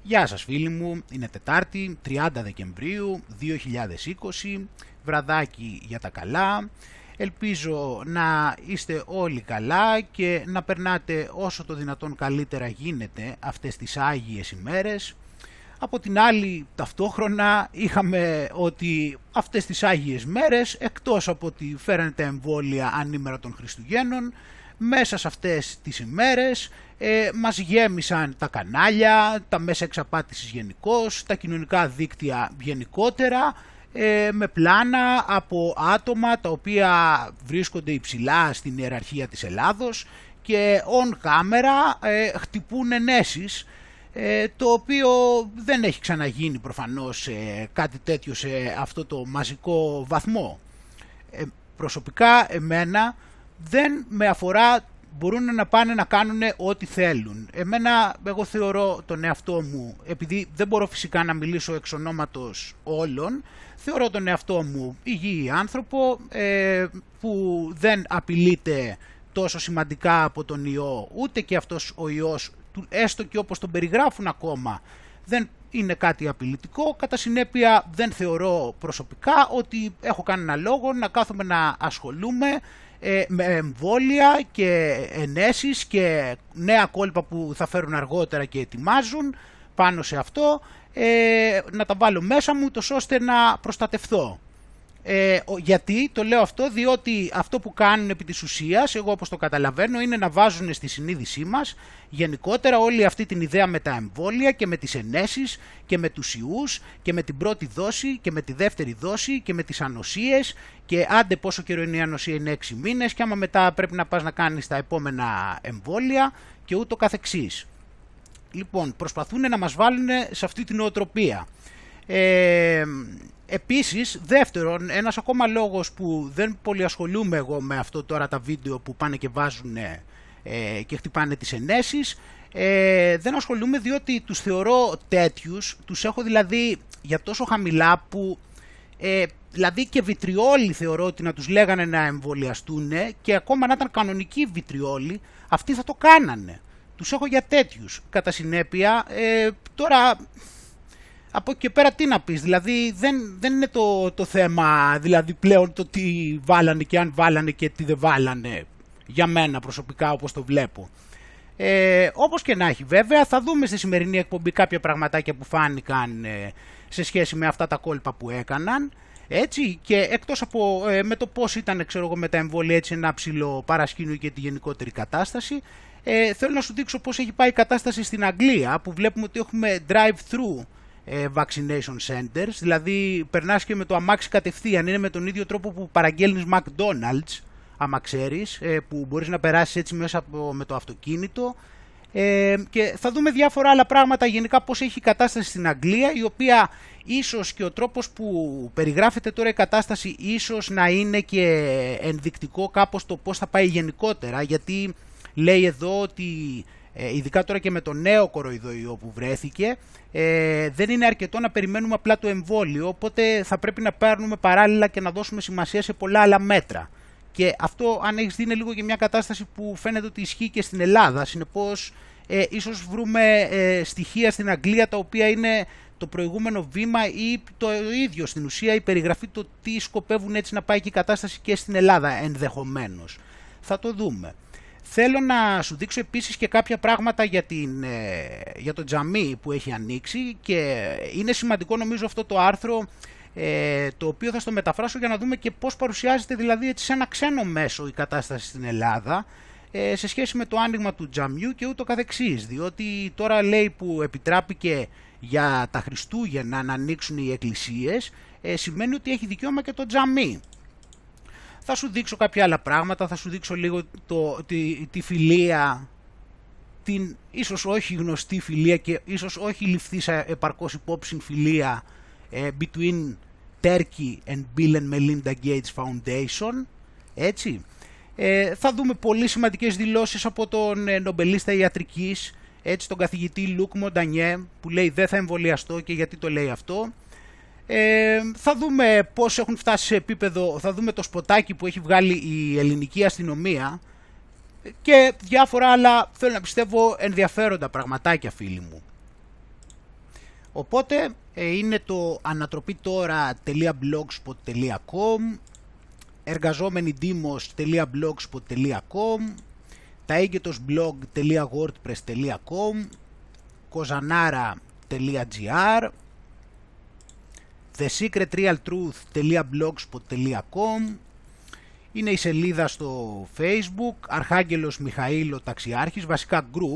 Γεια σας φίλοι μου, είναι Τετάρτη, 30 Δεκεμβρίου 2020, βραδάκι για τα καλά. Ελπίζω να είστε όλοι καλά και να περνάτε όσο το δυνατόν καλύτερα γίνεται αυτές τις Άγιες ημέρες. Από την άλλη, ταυτόχρονα είχαμε ότι αυτές τις Άγιες μέρες, εκτός από ότι φέρανε τα εμβόλια ανήμερα των Χριστουγέννων, μέσα σε αυτές τις ημέρες μας γέμισαν τα κανάλια, τα μέσα εξαπάτησης γενικώς, τα κοινωνικά δίκτυα γενικότερα, με πλάνα από άτομα τα οποία βρίσκονται υψηλά στην ιεραρχία της Ελλάδος και on camera χτυπούν ενέσεις, το οποίο δεν έχει ξαναγίνει προφανώς κάτι τέτοιο σε αυτό το μαζικό βαθμό. Προσωπικά εμένα δεν με αφορά, μπορούν να πάνε να κάνουν ό,τι θέλουν. Εγώ θεωρώ τον εαυτό μου, επειδή δεν μπορώ φυσικά να μιλήσω εξ ονόματος όλων, θεωρώ τον εαυτό μου υγιή άνθρωπο που δεν απειλείται τόσο σημαντικά από τον ιό, ούτε και αυτός ο ιός, έστω και όπως τον περιγράφουν ακόμα, δεν είναι κάτι απειλητικό. Κατά συνέπεια δεν θεωρώ προσωπικά ότι έχω κανένα λόγο να κάθομαι να ασχολούμαι με εμβόλια και ενέσεις και νέα κόλπα που θα φέρουν αργότερα και ετοιμάζουν πάνω σε αυτό, να τα βάλω μέσα μου τόσο ώστε να προστατευθώ. Γιατί το λέω αυτό? Διότι αυτό που κάνουν επί της ουσίας, εγώ όπως το καταλαβαίνω, είναι να βάζουν στη συνείδησή μας γενικότερα όλη αυτή την ιδέα με τα εμβόλια και με τις ενέσεις και με τους ιούς και με την πρώτη δόση και με τη δεύτερη δόση και με τις ανοσίες, και άντε πόσο καιρό είναι η ανοσία, είναι 6 μήνες, και άμα μετά πρέπει να πας να κάνεις τα επόμενα εμβόλια και ούτω καθεξής. Λοιπόν, προσπαθούν να μας βάλουν σε αυτή την νοοτροπία. Επίσης, δεύτερον, ένας ακόμα λόγος που δεν πολύ ασχολούμαι εγώ με αυτό τώρα, τα βίντεο που πάνε και βάζουν και χτυπάνε τις ενέσεις, δεν ασχολούμαι διότι τους θεωρώ τέτοιους, τους έχω δηλαδή για τόσο χαμηλά που δηλαδή και βιτριόλοι θεωρώ ότι να τους λέγανε να εμβολιαστούν, και ακόμα να ήταν κανονικοί βιτριόλοι, αυτοί θα το κάνανε. Τους έχω για τέτοιους. Κατά συνέπεια, τώρα από εκεί και πέρα τι να πεις, δηλαδή δεν είναι το θέμα δηλαδή πλέον το τι βάλανε και αν βάλανε και τι δεν βάλανε, για μένα προσωπικά όπως το βλέπω. Όπως και να έχει, βέβαια θα δούμε στη σημερινή εκπομπή κάποια πραγματάκια που φάνηκαν σε σχέση με αυτά τα κόλπα που έκαναν, έτσι, και εκτός από με το πώς ήταν, ξέρω εγώ, με τα εμβόλια, έτσι, ένα ψηλό παρασκήνιο και τη γενικότερη κατάσταση, θέλω να σου δείξω πώς έχει πάει η κατάσταση στην Αγγλία, που βλέπουμε ότι έχουμε drive-through vaccination centers, δηλαδή περνάς και με το αμάξι κατευθείαν, είναι με τον ίδιο τρόπο που παραγγέλνεις McDonald's, άμα ξέρεις, που μπορείς να περάσεις έτσι μέσα με το αυτοκίνητο, και θα δούμε διάφορα άλλα πράγματα γενικά πώς έχει η κατάσταση στην Αγγλία, η οποία ίσως και ο τρόπος που περιγράφεται τώρα η κατάσταση ίσως να είναι και ενδεικτικό κάπως το πώς θα πάει γενικότερα, γιατί λέει εδώ ότι ειδικά τώρα και με το νέο κοροϊδοϊό που βρέθηκε, δεν είναι αρκετό να περιμένουμε απλά το εμβόλιο, οπότε θα πρέπει να παίρνουμε παράλληλα και να δώσουμε σημασία σε πολλά άλλα μέτρα. Και αυτό, αν έχεις δει, είναι λίγο και μια κατάσταση που φαίνεται ότι ισχύει και στην Ελλάδα. Συνεπώς, ίσως βρούμε στοιχεία στην Αγγλία τα οποία είναι το προηγούμενο βήμα ή το ίδιο στην ουσία η περιγραφή το τι σκοπεύουν έτσι να πάει και η κατάσταση και στην Ελλάδα ενδεχομένως. Θα το δούμε. Θέλω να σου δείξω επίσης και κάποια πράγματα για το τζαμί που έχει ανοίξει, και είναι σημαντικό νομίζω αυτό το άρθρο, το οποίο θα στο μεταφράσω για να δούμε και πώς παρουσιάζεται δηλαδή έτσι σε ένα ξένο μέσο η κατάσταση στην Ελλάδα σε σχέση με το άνοιγμα του τζαμιού και ούτω καθεξής, διότι τώρα λέει που επιτράπηκε για τα Χριστούγεννα να ανοίξουν οι εκκλησίες, σημαίνει ότι έχει δικαίωμα και το τζαμί. Θα σου δείξω κάποια άλλα πράγματα, θα σου δείξω λίγο τη φιλία, την ίσως όχι γνωστή φιλία και ίσως όχι ληφθήσα επαρκώς υπόψη φιλία between Turkey and Bill and Melinda Gates Foundation, έτσι. Θα δούμε πολύ σημαντικές δηλώσεις από τον νομπελίστα ιατρικής, έτσι, τον καθηγητή Λουκ Μοντανιέ, που λέει δεν θα εμβολιαστώ και γιατί το λέει αυτό. Θα δούμε πώς έχουν φτάσει σε επίπεδο, θα δούμε το σποτάκι που έχει βγάλει η ελληνική αστυνομία και διάφορα άλλα, θέλω να πιστεύω, ενδιαφέροντα πραγματάκια, φίλοι μου. Οπότε είναι το ανατροπήτωρα.blogspot.com, εργαζόμενοι-demos.blogspot.com, taegetosblog.wordpress.com, kozanara.gr, thesecretrealtruth.blogspot.com, είναι η σελίδα στο Facebook, Αρχάγγελος Μιχαήλ ο Ταξιάρχης, βασικά group,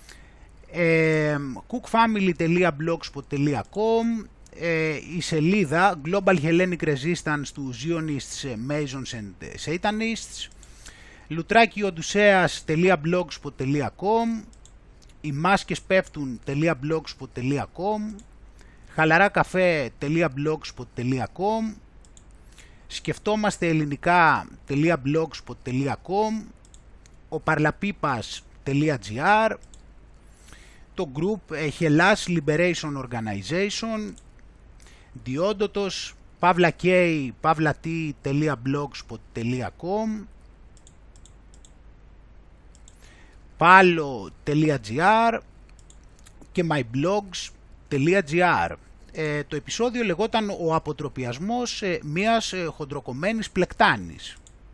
cookfamily.blogspot.com, η σελίδα Global Hellenic Resistance του Zionists, Masons and Satanists, λουτράκιοντουσέας.blogspot.com, οι μάσκες πέφτουν.blogspot.com, χαλαράκαφέ.blogspot.com, σκεφτόμαστε ελληνικά.blogspot.com, ο παρλαπίπας.gr, το group Hellas Liberation Organization, Διόντοτος, pavlak.blogspot.com, palo.gr και myblogs.gr. Το επεισόδιο λεγόταν «Ο αποτροπιασμός μιας χοντροκομμένης πλεκτάνης».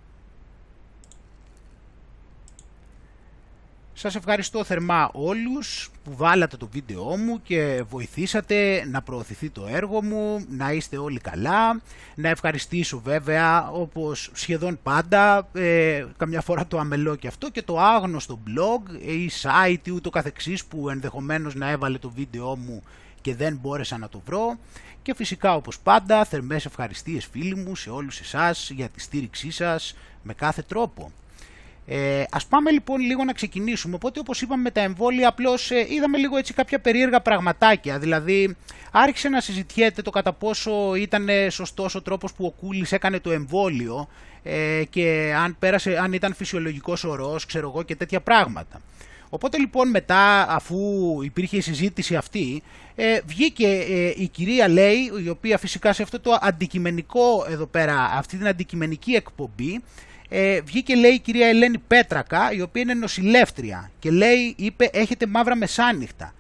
Σας ευχαριστώ θερμά όλους που βάλατε το βίντεό μου και βοηθήσατε να προωθηθεί το έργο μου, να είστε όλοι καλά. Να ευχαριστήσω βέβαια, όπως σχεδόν πάντα, καμιά φορά το αμελώ και αυτό, και το άγνωστο blog ή site ούτω καθεξής που ενδεχομένως να έβαλε το βίντεό μου και δεν μπόρεσα να το βρω. Και φυσικά, όπως πάντα, θερμές ευχαριστίες φίλοι μου σε όλους εσάς για τη στήριξή σας με κάθε τρόπο. Ας πάμε λοιπόν λίγο να ξεκινήσουμε. Οπότε, όπως είπαμε, με τα εμβόλια απλώς είδαμε λίγο έτσι κάποια περίεργα πραγματάκια. Δηλαδή άρχισε να συζητιέται το κατά πόσο ήταν σωστός ο τρόπος που ο Κούλης έκανε το εμβόλιο και αν ήταν φυσιολογικός ορός, ξέρω εγώ, και τέτοια πράγματα. Οπότε λοιπόν μετά, αφού υπήρχε η συζήτηση αυτή, βγήκε η κυρία, λέει, η οποία φυσικά σε αυτό το αντικειμενικό εδώ πέρα, αυτή την αντικειμενική εκπομπή, βγήκε, λέει, η κυρία Ελένη Πέτρακα, η οποία είναι νοσηλεύτρια, και λέει, είπε, έχετε μαύρα μεσάνυχτα.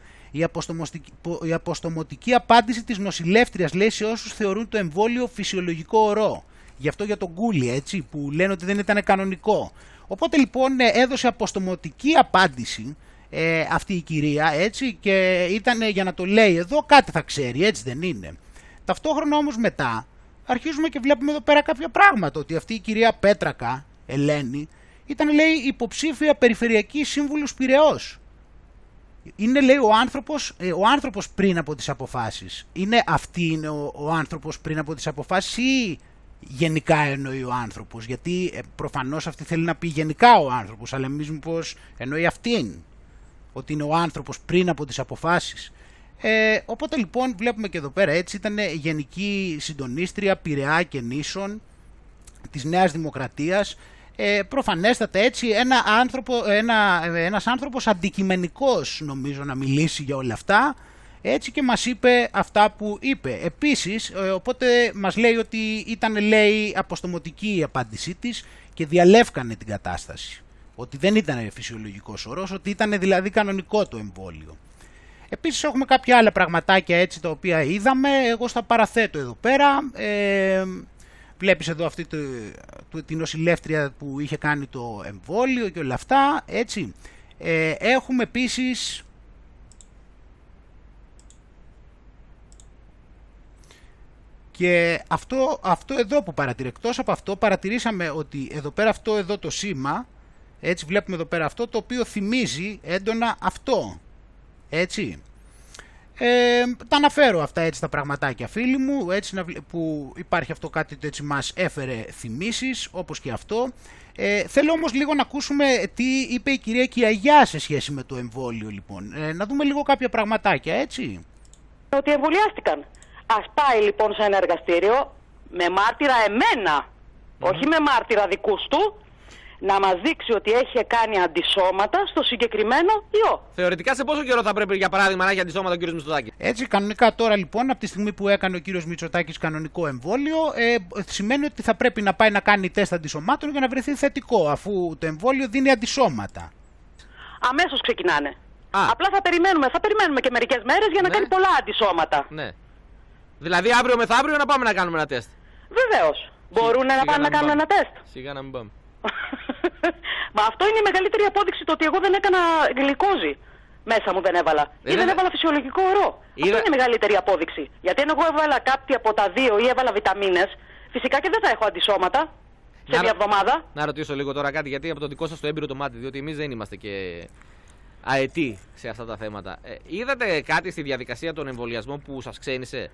Η αποστομωτική απάντηση της νοσηλεύτριας, λέει, σε όσους θεωρούν το εμβόλιο φυσιολογικό ορό. Γι' αυτό για τον Κούλη, έτσι, που λένε ότι δεν ήταν κανονικό. Οπότε λοιπόν έδωσε αποστομωτική απάντηση αυτή η κυρία, έτσι, και ήταν για να το λέει εδώ, κάτι θα ξέρει, έτσι δεν είναι. Ταυτόχρονα όμως μετά αρχίζουμε και βλέπουμε εδώ πέρα κάποια πράγματα, ότι αυτή η κυρία Πέτρακα, Ελένη, ήταν, λέει, υποψήφια περιφερειακή σύμβουλος Πειραιώς. Είναι, λέει, ο άνθρωπος πριν από τις αποφάσεις. Είναι ο άνθρωπος πριν από τις αποφάσεις ή γενικά εννοεί ο άνθρωπος? Γιατί προφανώς αυτή θέλει να πει γενικά ο άνθρωπος, αλλά εμείς μήπως εννοεί αυτήν, ότι είναι ο άνθρωπος πριν από τις αποφάσεις. Οπότε λοιπόν βλέπουμε και εδώ πέρα, έτσι, ήταν γενική συντονίστρια Πειραιά και Νήσων της Νέας Δημοκρατίας. Προφανέστατα, έτσι, ένας άνθρωπος αντικειμενικός, νομίζω, να μιλήσει για όλα αυτά, έτσι, και μας είπε αυτά που είπε. Επίσης, οπότε μας λέει ότι ήταν, λέει, αποστομωτική η απάντησή της και διαλεύκανε την κατάσταση. Ότι δεν ήταν φυσιολογικός όρος, ότι ήταν δηλαδή κανονικό το εμβόλιο. Επίσης έχουμε κάποια άλλα πραγματάκια, έτσι, τα οποία είδαμε. Εγώ στα παραθέτω εδώ πέρα. Βλέπεις εδώ αυτή την νοσηλεύτρια που είχε κάνει το εμβόλιο και όλα αυτά, έτσι. Έχουμε επίσης και αυτό εδώ που εκτός από αυτό παρατηρήσαμε ότι εδώ πέρα αυτό εδώ το σήμα, έτσι, βλέπουμε εδώ πέρα αυτό το οποίο θυμίζει έντονα αυτό, έτσι. Τα αναφέρω αυτά, έτσι, τα πραγματάκια, φίλοι μου, έτσι, που υπάρχει αυτό κάτι, έτσι, μας έφερε θυμίσεις, όπως και αυτό. Θέλω όμως λίγο να ακούσουμε τι είπε η κυρία Κιαγιά σε σχέση με το εμβόλιο, λοιπόν. Να δούμε λίγο κάποια πραγματάκια, έτσι. Ότι εμβολιάστηκαν. Ας πάει λοιπόν σε ένα εργαστήριο με μάρτυρα εμένα, όχι με μάρτυρα δικούς του, να μας δείξει ότι έχει κάνει αντισώματα στο συγκεκριμένο ιό. Θεωρητικά σε πόσο καιρό θα πρέπει, για παράδειγμα, να έχει αντισώματα ο κύριος Μητσοτάκης? Έτσι, κανονικά τώρα λοιπόν, από τη στιγμή που έκανε ο κύριος Μητσοτάκης κανονικό εμβόλιο, σημαίνει ότι θα πρέπει να πάει να κάνει τεστ αντισωμάτων για να βρεθεί θετικό, αφού το εμβόλιο δίνει αντισώματα. Αμέσως ξεκινάνε. Απλά θα περιμένουμε και μερικές μέρες για να κάνει πολλά αντισώματα. Ναι. Δηλαδή αύριο μεθαύριο να πάμε να κάνουμε ένα τεστ. Βεβαίως. Μπορούν να πάνε να κάνουν ένα τεστ. Σιγά να μην πάμε. Μα αυτό είναι η μεγαλύτερη απόδειξη, το ότι εγώ δεν έκανα γλυκόζη. Μέσα μου δεν έβαλα. Ή δεν έβαλα φυσιολογικό ορό. Αυτό είναι η μεγαλύτερη απόδειξη. Γιατί αν εγώ έβαλα κάτι από τα δύο ή έβαλα βιταμίνες, φυσικά και δεν θα έχω αντισώματα σε μια εβδομάδα. Να ρωτήσω λίγο τώρα κάτι, γιατί από το δικό σας το έμπειρο το μάτι, διότι εμείς δεν είμαστε και αετοί σε αυτά τα θέματα. Είδατε κάτι στη διαδικασία των εμβολιασμών που σας ξένησε?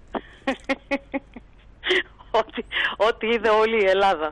Ό,τι είδε όλη η Ελλάδα.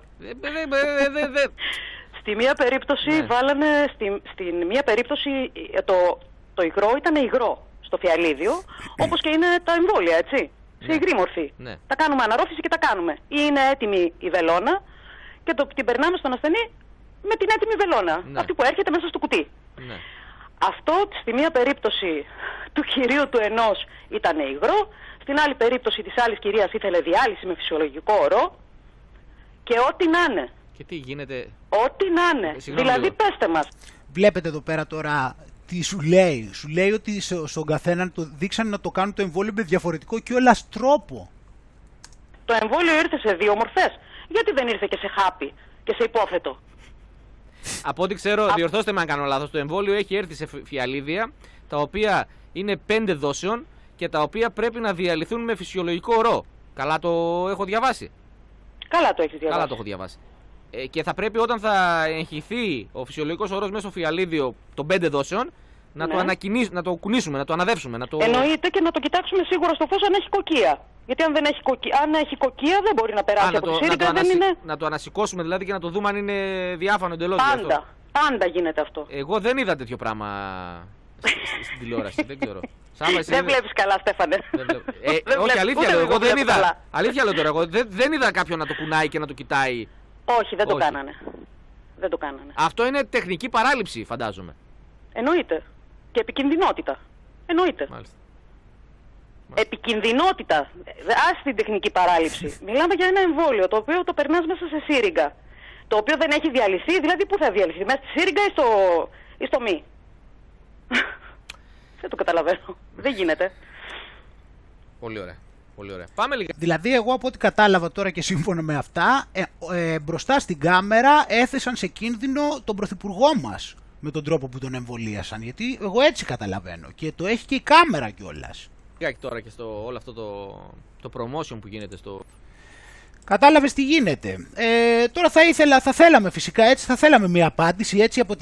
Στη μία περίπτωση βάλανε, στην μία περίπτωση το υγρό ήταν υγρό στο φιαλίδιο, όπως και είναι τα εμβόλια, έτσι, σε υγρή μορφή. Τα κάνουμε αναρρόφηση και τα κάνουμε. Ή είναι έτοιμη η βελόνα και την περνάμε στον ασθενή με την έτοιμη βελόνα, αυτή που έρχεται μέσα στο κουτί. Αυτό στη μία περίπτωση του κυρίου του ενός ήταν υγρό, στην άλλη περίπτωση της άλλης κυρίας ήθελε διάλυση με φυσιολογικό ορό και ό,τι να είναι. Και τι γίνεται? Ό,τι να είναι. Δηλαδή πέστε μας. Βλέπετε εδώ πέρα τώρα τι σου λέει. Σου λέει ότι στον καθέναν το δείξανε να το κάνουν το εμβόλιο με διαφορετικό κιόλας τρόπο. Το εμβόλιο ήρθε σε δύο μορφές. Γιατί δεν ήρθε και σε χάπι και σε υπόθετο? Από ό,τι ξέρω, διορθώστε με αν κάνω λάθος, το εμβόλιο έχει έρθει σε φιαλίδια τα οποία είναι 5 δόσεων και τα οποία πρέπει να διαλυθούν με φυσιολογικό ορό. Καλά το έχω διαβάσει? Καλά το έχεις διαβάσει. Καλά το έχω διαβάσει. Και θα πρέπει όταν θα εγχυθεί ο φυσιολογικός ορός μέσα στο φιαλίδιο των 5 δόσεων να το κουνήσουμε, να το αναδεύσουμε. Εννοείται, και να το κοιτάξουμε σίγουρα στο φως αν έχει κοκκία. Γιατί αν έχει κοκκία δεν μπορεί να περάσει από τη σύριγγα. Να το ανασηκώσουμε δηλαδή και να το δούμε αν είναι διάφανο εντελώς. Πάντα γίνεται αυτό. Εγώ δεν είδα τέτοιο πράγμα στην τηλεόραση, δεν ξέρω. Δεν βλέπεις καλά, Στέφανε. Όχι, αλήθεια λέω, εγώ δεν είδα. Αλήθεια λέω τώρα, εγώ δεν είδα κάποιον να το κουνάει και να το κοιτάει. Όχι, δεν το κάνανε. Δεν το κάνανε. Αυτό είναι τεχνική παράληψη, φαντάζομαι. Εννοείται. Και επικινδυνότητα. Εννοείται. Μάλιστα. Επικινδυνότητα. Ας την τεχνική παράληψη. Μιλάμε για ένα εμβόλιο το οποίο το περνάς μέσα σε σύριγγα. Το οποίο δεν έχει διαλυθεί, δηλαδή πού θα διαλυθεί? Μέσα στη σύριγγα ή στο μη? Δεν το καταλαβαίνω. Δεν γίνεται. Πολύ ωραία. Πολύ ωραία. Πάμε λίγα. Δηλαδή εγώ από ό,τι κατάλαβα τώρα και σύμφωνα με αυτά, μπροστά στην κάμερα έθεσαν σε κίνδυνο τον πρωθυπουργό μας με τον τρόπο που τον εμβολίασαν. Γιατί εγώ έτσι καταλαβαίνω και το έχει και η κάμερα κιόλας. Και τώρα και στο όλο αυτό το promotion που γίνεται στο... Κατάλαβες τι γίνεται. Τώρα θα θέλαμε φυσικά έτσι, θα θέλαμε μια απάντηση έτσι από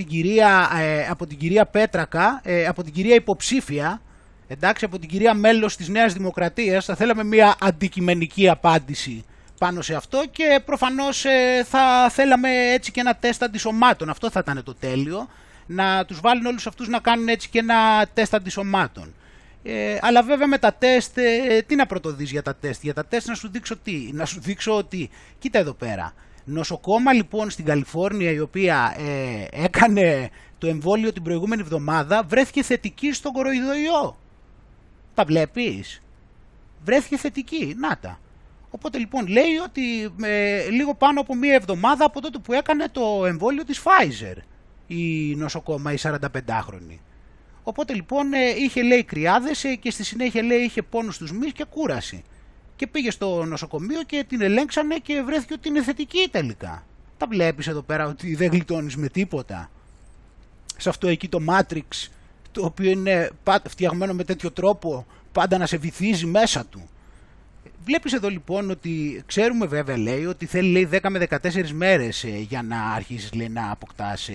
την κυρία Πέτρακα, από την κυρία υποψήφια, εντάξει, από την κυρία μέλος της Νέας Δημοκρατίας. Θα θέλαμε μια αντικειμενική απάντηση πάνω σε αυτό και προφανώς θα θέλαμε έτσι και ένα τεστ αντισωμάτων. Αυτό θα ήταν το τέλειο, να τους βάλουν όλους αυτούς να κάνουν έτσι και ένα τεστ αντισωμάτων. Αλλά βέβαια με τα τεστ, τι να πρωτοδείς για τα τεστ? Για τα τεστ να σου δείξω τι? Να σου δείξω ότι, κοίτα εδώ πέρα, νοσοκόμα λοιπόν στην Καλιφόρνια η οποία έκανε το εμβόλιο την προηγούμενη εβδομάδα βρέθηκε θετική στον κοροϊδοϊό. Τα βλέπεις? Βρέθηκε θετική, να τα. Οπότε λοιπόν λέει ότι λίγο πάνω από μία εβδομάδα από τότε που έκανε το εμβόλιο της Pfizer η νοσοκόμα, η 45χρονη. Οπότε λοιπόν είχε λέει κρυάδες και στη συνέχεια λέει είχε πόνους στους μυς και κούραση. Και πήγε στο νοσοκομείο και την ελέγξανε και βρέθηκε ότι είναι θετική τελικά. Τα βλέπεις εδώ πέρα ότι δεν γλιτώνεις με τίποτα? Σε αυτό εκεί το Matrix, το οποίο είναι φτιαγμένο με τέτοιο τρόπο πάντα να σε βυθίζει μέσα του. Βλέπεις εδώ λοιπόν ότι ξέρουμε βέβαια λέει ότι θέλει λέει 10 με 14 μέρες για να αρχίσεις λέει να αποκτάς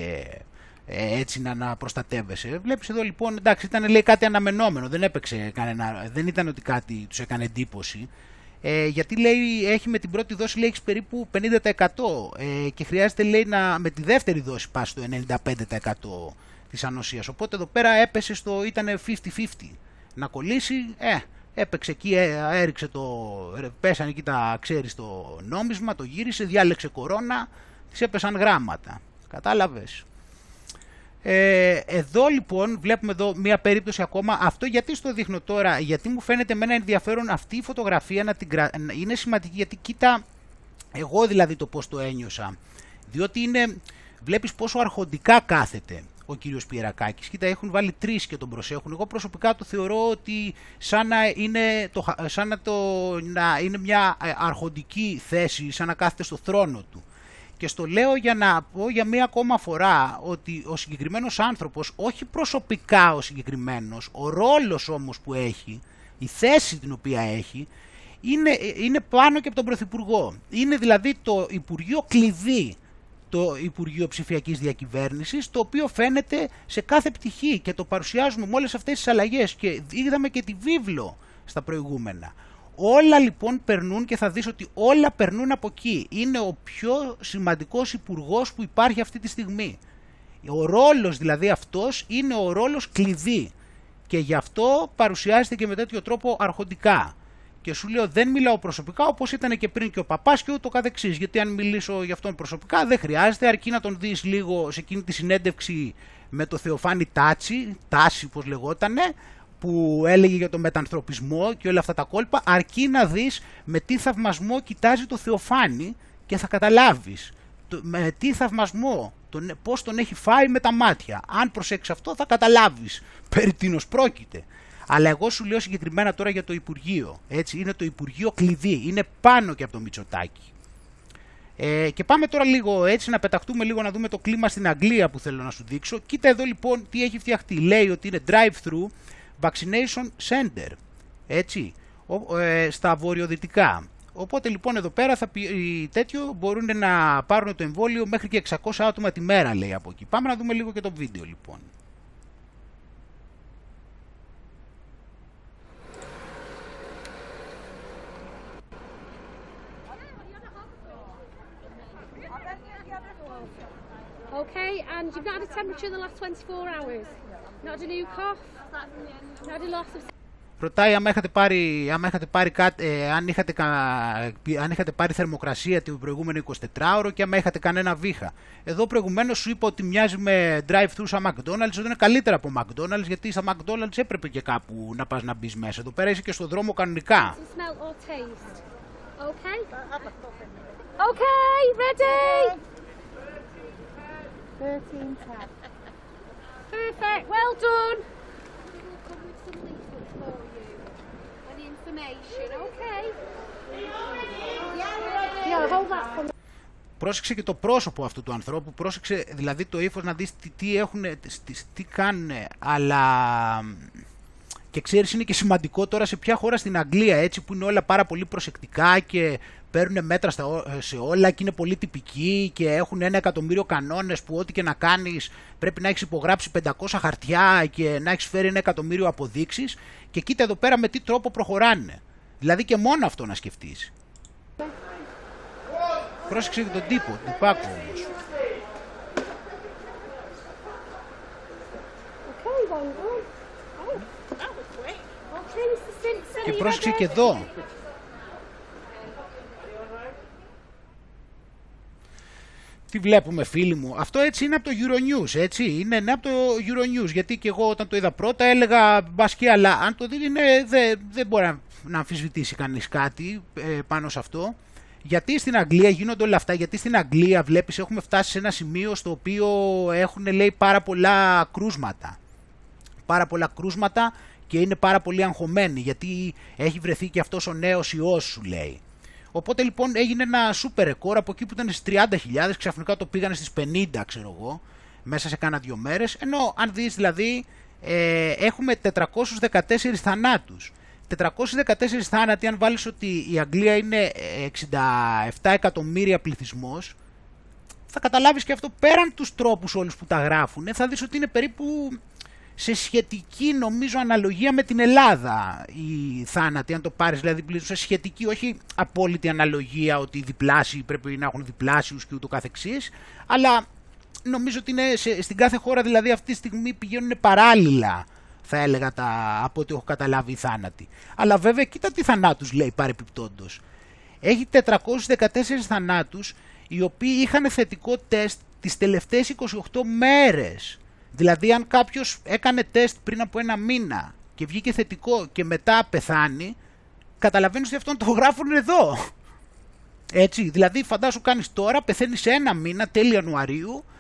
έτσι να προστατεύεσαι. Βλέπεις εδώ λοιπόν, εντάξει, ήταν λέει κάτι αναμενόμενο, δεν έπαιξε κανένα, δεν ήταν ότι κάτι τους έκανε εντύπωση, γιατί λέει έχει με την πρώτη δόση λέει έχεις περίπου 50% και χρειάζεται λέει με τη δεύτερη δόση πας στο 95% της ανοσίας, οπότε εδώ πέρα έπεσε ήταν 50-50 να κολλήσει, έπαιξε εκεί, έριξε πέσανε εκεί ξέρεις το νόμισμα, το γύρισε, διάλεξε κορώνα, της έπεσαν γράμματα, κατάλαβες? Εδώ λοιπόν βλέπουμε εδώ μια περίπτωση ακόμα. Αυτό γιατί στο δείχνω τώρα? Γιατί μου φαίνεται εμένα ενδιαφέρον αυτή η φωτογραφία είναι σημαντική, γιατί κοίτα εγώ δηλαδή το πώς το ένιωσα, διότι βλέπεις πόσο αρχοντικά κάθεται. ο κύριος Πιερακάκης. Κοίτα, έχουν βάλει 3 και τον προσέχουν. Εγώ προσωπικά το θεωρώ ότι σαν να είναι μια αρχοντική θέση, σαν να κάθεται στο θρόνο του. Και στο λέω για να πω για μία ακόμα φορά ότι ο συγκεκριμένος άνθρωπος, όχι προσωπικά ο συγκεκριμένος, ο ρόλος όμως που έχει, η θέση την οποία έχει, είναι πάνω και από τον Πρωθυπουργό. Είναι δηλαδή το Υπουργείο κλειδί, το Υπουργείο Ψηφιακής Διακυβέρνησης, το οποίο φαίνεται σε κάθε πτυχή και το παρουσιάζουμε με όλες αυτές τις αλλαγές και είδαμε και τη βίβλο στα προηγούμενα. Όλα λοιπόν περνούν και θα δεις ότι όλα περνούν από εκεί. Είναι ο πιο σημαντικός υπουργός που υπάρχει αυτή τη στιγμή. Ο ρόλος δηλαδή αυτός είναι ο ρόλος κλειδί και γι' αυτό παρουσιάζεται και με τέτοιο τρόπο αρχοντικά. Και σου λέω δεν μιλάω προσωπικά όπως ήταν και πριν και ο παπάς και ούτω καθεξής, γιατί αν μιλήσω για αυτόν προσωπικά δεν χρειάζεται, αρκεί να τον δεις λίγο σε εκείνη τη συνέντευξη με το Θεοφάνη Τάση πως λεγότανε, που έλεγε για τον μετανθρωπισμό και όλα αυτά τα κόλπα, αρκεί να δεις με τι θαυμασμό κοιτάζει το Θεοφάνη και θα καταλάβεις με τι θαυμασμό, πώς τον έχει φάει με τα μάτια. Αν προσέξεις αυτό θα καταλάβεις περί τίνος πρόκειται. Αλλά εγώ σου λέω συγκεκριμένα τώρα για το Υπουργείο. Έτσι, είναι το Υπουργείο κλειδί, είναι πάνω και από το Μητσοτάκη. Και πάμε τώρα λίγο έτσι να πεταχτούμε λίγο να δούμε το κλίμα στην Αγγλία που θέλω να σου δείξω. Κοίτα εδώ λοιπόν τι έχει φτιαχτεί. Λέει ότι είναι drive-thru vaccination center, έτσι, στα βορειοδυτικά. Οπότε λοιπόν εδώ πέρα τέτοιο μπορούν να πάρουν το εμβόλιο μέχρι και 600 άτομα τη μέρα, λέει από εκεί. Πάμε να δούμε λίγο και το βίντεο λοιπόν. Okay, and you've not had a temperature in the last 24 hours. Not had a new cough. Not had a loss of... Ρωτάει αν είχατε πάρει θερμοκρασία την προηγούμενη 24ωρο και αν είχατε κανένα βήχα. Εδώ προηγουμένως σου είπα ότι μοιάζει με drive-thru σαν McDonald's, ότι είναι καλύτερα από McDonald's, γιατί στα McDonald's έπρεπε και κάπου να πας να μπεις μέσα. Εδώ πέρα είσαι και στον δρόμο κανονικά. Okay, ready? 13 tab. Perfect, well done. We'll come with some leaflets for you and information, okay? Yeah, hold that for me. Πρόσεξε και το πρόσωπο αυτού του ανθρώπου, πρόσεξε δηλαδή το ύφος να δεις τι κάνουν, αλλά και ξέρεις είναι και σημαντικό τώρα σε ποια χώρα στην Αγγλία, έτσι, που είναι όλα πάρα πολύ προσεκτικά και παίρνουν μέτρα σε όλα και είναι πολύ τυπικοί και έχουν 1 εκατομμύριο κανόνες που ό,τι και να κάνεις πρέπει να έχεις υπογράψει 500 χαρτιά και να έχεις φέρει 1 εκατομμύριο αποδείξεις, και κοίτα εδώ πέρα με τι τρόπο προχωράνε. Δηλαδή και μόνο αυτό να σκεφτείς. Πρόσεξε και τον τύπο, τυπάκο όμως. Και πρόσεξε και εδώ. Τι βλέπουμε φίλοι μου, αυτό έτσι είναι από το Euronews, έτσι, είναι από το Euronews, γιατί και εγώ όταν το είδα πρώτα έλεγα μπασκέ, αλλά αν το δει δεν μπορεί να αμφισβητήσει κανείς κάτι πάνω σε αυτό. Γιατί στην Αγγλία γίνονται όλα αυτά, γιατί στην Αγγλία βλέπεις έχουμε φτάσει σε ένα σημείο στο οποίο έχουν λέει πάρα πολλά κρούσματα και είναι πάρα πολύ αγχωμένοι γιατί έχει βρεθεί και αυτός ο νέος ιός σου λέει. Οπότε λοιπόν έγινε ένα σούπερ ρεκόρ, από εκεί που ήταν στις 30.000 ξαφνικά το πήγανε στις 50 ξέρω εγώ, μέσα σε κάνα 2 μέρες, ενώ αν δεις δηλαδή έχουμε 414 θανάτους. 414 θάνατοι, αν βάλεις ότι η Αγγλία είναι 67 εκατομμύρια πληθυσμός, θα καταλάβεις και αυτό πέραν τους τρόπους όλους που τα γράφουν, θα δεις ότι είναι περίπου σε σχετική νομίζω αναλογία με την Ελλάδα οι θάνατοι, αν το πάρεις δηλαδή σε σχετική, όχι απόλυτη αναλογία ότι οι διπλάσιοι πρέπει να έχουν διπλάσιους και ούτω καθεξής, αλλά νομίζω ότι είναι στην κάθε χώρα δηλαδή αυτή τη στιγμή πηγαίνουν παράλληλα, θα έλεγα από ό,τι έχω καταλάβει οι θάνατοι. Αλλά βέβαια κοίτα τι θανάτους λέει παρεπιπτόντως. Έχει 414 θανάτους οι οποίοι είχαν θετικό τεστ τις τελευταίες 28 μέρες. Δηλαδή αν κάποιος έκανε τεστ πριν από 1 μήνα και βγήκε θετικό και μετά πεθάνει, καταλαβαίνεις ότι αυτόν το γράφουν εδώ. Έτσι, δηλαδή φαντάσου κάνεις τώρα, πεθαίνεις σε 1 μήνα, τέλη Ιανουαρίου,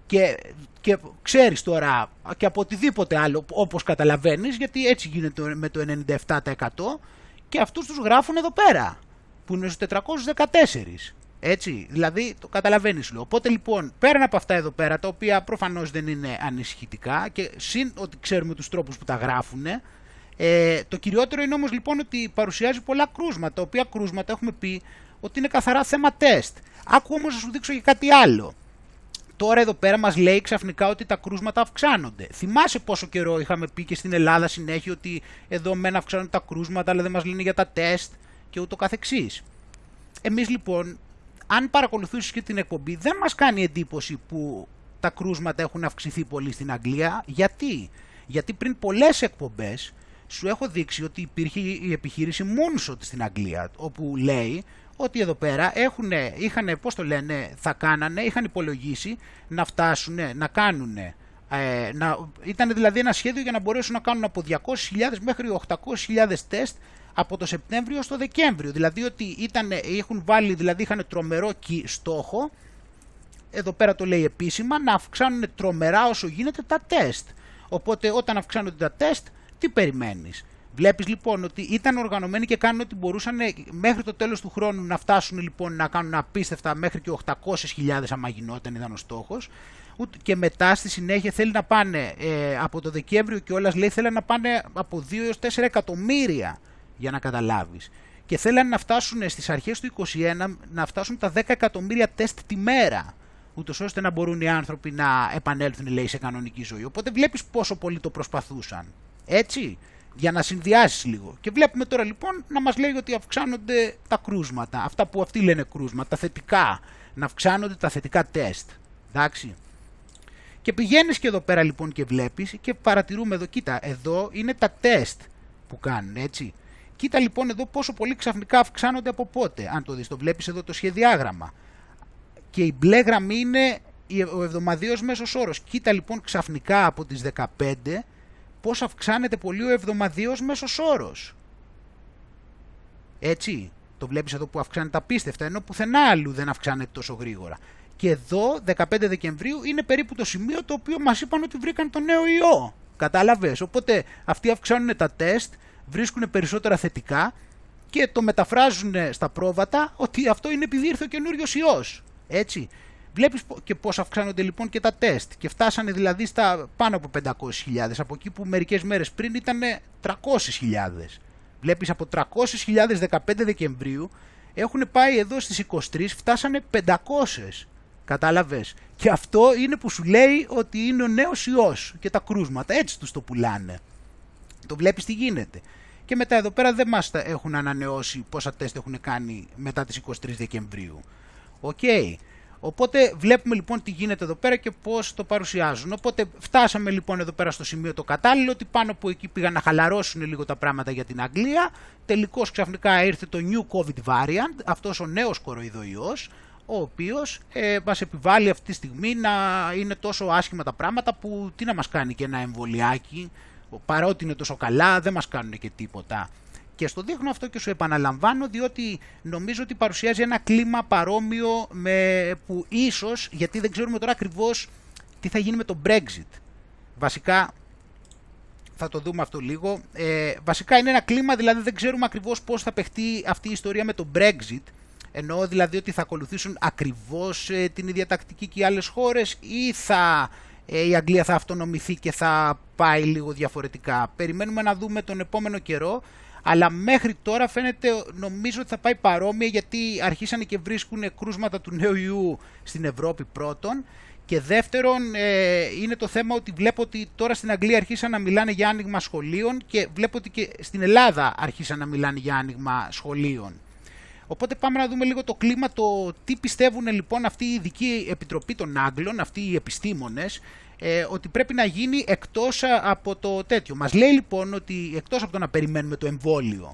Και ξέρεις τώρα και από οτιδήποτε άλλο όπως καταλαβαίνεις, γιατί έτσι γίνεται με το 97% και αυτούς τους γράφουν εδώ πέρα που είναι στους 414. Έτσι, δηλαδή το καταλαβαίνεις λέω. Οπότε λοιπόν πέραν από αυτά εδώ πέρα, τα οποία προφανώς δεν είναι ανησυχητικά και συν ότι ξέρουμε τους τρόπους που τα γράφουν, το κυριότερο είναι όμως λοιπόν ότι παρουσιάζει πολλά κρούσματα, τα οποία κρούσματα έχουμε πει ότι είναι καθαρά θέμα τεστ. Άκου όμως να σου δείξω και κάτι άλλο. Τώρα εδώ πέρα μας λέει ξαφνικά ότι τα κρούσματα αυξάνονται. Θυμάσαι πόσο καιρό είχαμε πει και στην Ελλάδα συνέχεια ότι εδώ μεν αυξάνονται τα κρούσματα αλλά δεν μας λένε για τα τεστ και ούτω καθεξής. Εμείς λοιπόν, αν παρακολουθήσεις και την εκπομπή, δεν μας κάνει εντύπωση που τα κρούσματα έχουν αυξηθεί πολύ στην Αγγλία. Γιατί πριν πολλές εκπομπές σου έχω δείξει ότι υπήρχε η επιχείρηση Moonshot στην Αγγλία, όπου λέει ότι εδώ πέρα είχαν υπολογίσει να φτάσουν, να κάνουν, ήταν δηλαδή ένα σχέδιο για να μπορέσουν να κάνουν από 200.000 μέχρι 800.000 τεστ από το Σεπτέμβριο στο Δεκέμβριο. Δηλαδή ότι είχαν τρομερό στόχο, εδώ πέρα το λέει επίσημα, να αυξάνουν τρομερά όσο γίνεται τα τεστ. Οπότε όταν αυξάνονται τα τεστ, τι περιμένεις? Βλέπεις λοιπόν ότι ήταν οργανωμένοι και κάνουν ό,τι μπορούσαν μέχρι το τέλος του χρόνου να φτάσουν λοιπόν να κάνουν απίστευτα μέχρι και 800.000 άμα γινόταν, ήταν ο στόχος. Και μετά στη συνέχεια θέλει να πάνε από το Δεκέμβριο και όλας λέει θέλουν να πάνε από 2 έως 4 εκατομμύρια για να καταλάβεις. Και θέλαν να φτάσουν στις αρχές του 2021 να φτάσουν τα 10 εκατομμύρια τεστ τη μέρα, ούτως ώστε να μπορούν οι άνθρωποι να επανέλθουν λέει σε κανονική ζωή. Οπότε βλέπεις πόσο πολύ το προσπαθούσαν. Έτσι, για να συνδυάσεις λίγο. Και βλέπουμε τώρα λοιπόν να μας λέει ότι αυξάνονται τα κρούσματα, αυτά που αυτοί λένε κρούσματα, τα θετικά, να αυξάνονται τα θετικά τεστ. Εντάξει. Και πηγαίνεις και εδώ πέρα λοιπόν και βλέπεις και παρατηρούμε εδώ, κοίτα, εδώ είναι τα τεστ που κάνουν, έτσι. Κοίτα λοιπόν εδώ πόσο πολύ ξαφνικά αυξάνονται από πότε, αν το δεις, το βλέπεις εδώ το σχεδιάγραμμα. Και η μπλε γραμμή είναι ο εβδομαδιαίος μέσος όρος. Κοίτα λοιπόν ξαφνικά από τις 15 πώς αυξάνεται πολύ ο εβδομαδιαίος μέσος όρος. Έτσι, το βλέπεις εδώ που αυξάνεται απίστευτα, ενώ πουθενά αλλού δεν αυξάνεται τόσο γρήγορα. Και εδώ, 15 Δεκεμβρίου, είναι περίπου το σημείο το οποίο μας είπαν ότι βρήκαν το νέο ιό. Κατάλαβες, οπότε αυτοί αυξάνουν τα τεστ, βρίσκουν περισσότερα θετικά και το μεταφράζουν στα πρόβατα ότι αυτό είναι επειδή ήρθε ο καινούριος ιός. Έτσι. Βλέπεις και πώς αυξάνονται λοιπόν και τα τεστ και φτάσανε δηλαδή στα πάνω από 500.000, από εκεί που μερικές μέρες πριν ήταν 300.000. Βλέπεις από 300.000 15 Δεκεμβρίου έχουν πάει εδώ στις 23, φτάσανε 500. Κατάλαβες. Και αυτό είναι που σου λέει ότι είναι ο νέος ιός και τα κρούσματα, έτσι τους το πουλάνε. Το βλέπεις τι γίνεται. Και μετά εδώ πέρα δεν μας έχουν ανανεώσει πόσα τεστ έχουν κάνει μετά τις 23 Δεκεμβρίου. Οκ. Οπότε βλέπουμε λοιπόν τι γίνεται εδώ πέρα και πώς το παρουσιάζουν. Οπότε φτάσαμε λοιπόν εδώ πέρα στο σημείο το κατάλληλο, ότι πάνω από εκεί πήγαν να χαλαρώσουν λίγο τα πράγματα για την Αγγλία. Τελικώς ξαφνικά ήρθε το New COVID Variant, αυτός ο νέος κοροϊδοϊός, ο οποίος μας επιβάλλει αυτή τη στιγμή να είναι τόσο άσχημα τα πράγματα που τι να μας κάνει και ένα εμβολιάκι, παρότι είναι τόσο καλά δεν μας κάνουν και τίποτα. Και στο δείχνω αυτό και σου επαναλαμβάνω διότι νομίζω ότι παρουσιάζει ένα κλίμα παρόμοιο με που ίσως, γιατί δεν ξέρουμε τώρα ακριβώς τι θα γίνει με το Brexit. Βασικά, θα το δούμε αυτό λίγο, βασικά είναι ένα κλίμα, δηλαδή δεν ξέρουμε ακριβώς πώς θα παιχτεί αυτή η ιστορία με το Brexit. Εννοώ δηλαδή ότι θα ακολουθήσουν ακριβώς την ίδια τακτική και οι άλλες χώρες ή η Αγγλία θα αυτονομηθεί και θα πάει λίγο διαφορετικά. Περιμένουμε να δούμε τον επόμενο καιρό. Αλλά μέχρι τώρα φαίνεται, νομίζω ότι θα πάει παρόμοια, γιατί αρχίσανε και βρίσκουν κρούσματα του νέου ιού στην Ευρώπη πρώτον, και δεύτερον είναι το θέμα ότι βλέπω ότι τώρα στην Αγγλία αρχίσαν να μιλάνε για άνοιγμα σχολείων και βλέπω ότι και στην Ελλάδα αρχίσαν να μιλάνε για άνοιγμα σχολείων. Οπότε πάμε να δούμε λίγο το κλίμα, το τι πιστεύουν λοιπόν αυτή η ειδική επιτροπή των Άγγλων, αυτοί οι επιστήμονες, ότι πρέπει να γίνει εκτός από το τέτοιο. Μας λέει λοιπόν ότι εκτός από το να περιμένουμε το εμβόλιο.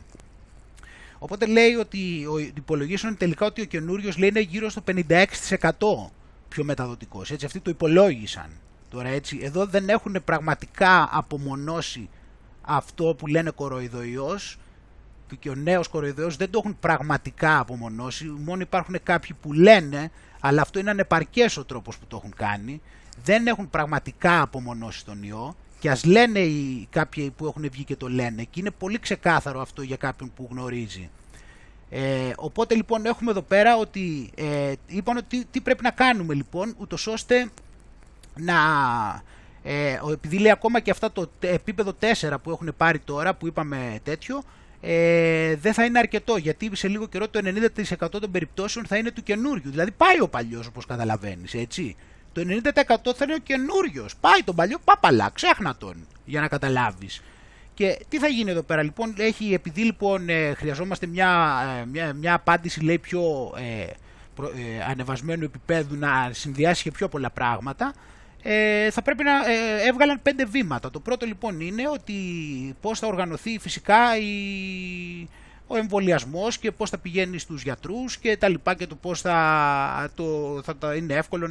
Οπότε λέει ότι υπολογίσουν τελικά ότι ο καινούριος λέει είναι γύρω στο 56% πιο μεταδοτικός. Έτσι, αυτοί το υπολόγισαν. Τώρα έτσι, εδώ δεν έχουν πραγματικά απομονώσει αυτό που λένε κοροϊδοϊός, και ο νέος κοροϊδοϊός δεν το έχουν πραγματικά απομονώσει, μόνο υπάρχουν κάποιοι που λένε, αλλά αυτό είναι ανεπαρκές ο τρόπος που το έχουν κάνει. δεν έχουν πραγματικά απομονώσει τον ιό, και ας λένε οι κάποιοι που έχουν βγει και το λένε, και είναι πολύ ξεκάθαρο αυτό για κάποιον που γνωρίζει. Οπότε λοιπόν έχουμε εδώ πέρα ότι είπαν ότι τι πρέπει να κάνουμε λοιπόν, ούτως ώστε να... επειδή λέει ακόμα και αυτά το επίπεδο 4 που έχουν πάρει τώρα, που είπαμε τέτοιο, δεν θα είναι αρκετό, γιατί σε λίγο καιρό το 90% των περιπτώσεων θα είναι του καινούριου. Δηλαδή πάει ο παλιός, όπως καταλαβαίνεις, έτσι. Το 90% θα είναι ο καινούριος. Πάει τον παλιό, πάπαλα, ξέχνα τον, για να καταλάβεις. Και τι θα γίνει εδώ πέρα λοιπόν, επειδή λοιπόν χρειαζόμαστε μια απάντηση, λέει, πιο ανεβασμένου επίπεδου, να συνδυάσει και πιο πολλά πράγματα, θα πρέπει να έβγαλαν 5 βήματα. Το πρώτο λοιπόν είναι ότι πώς θα οργανωθεί φυσικά ο εμβολιασμός και πώς θα πηγαίνει στους γιατρούς και τα λοιπά, και το πώς θα είναι εύκολο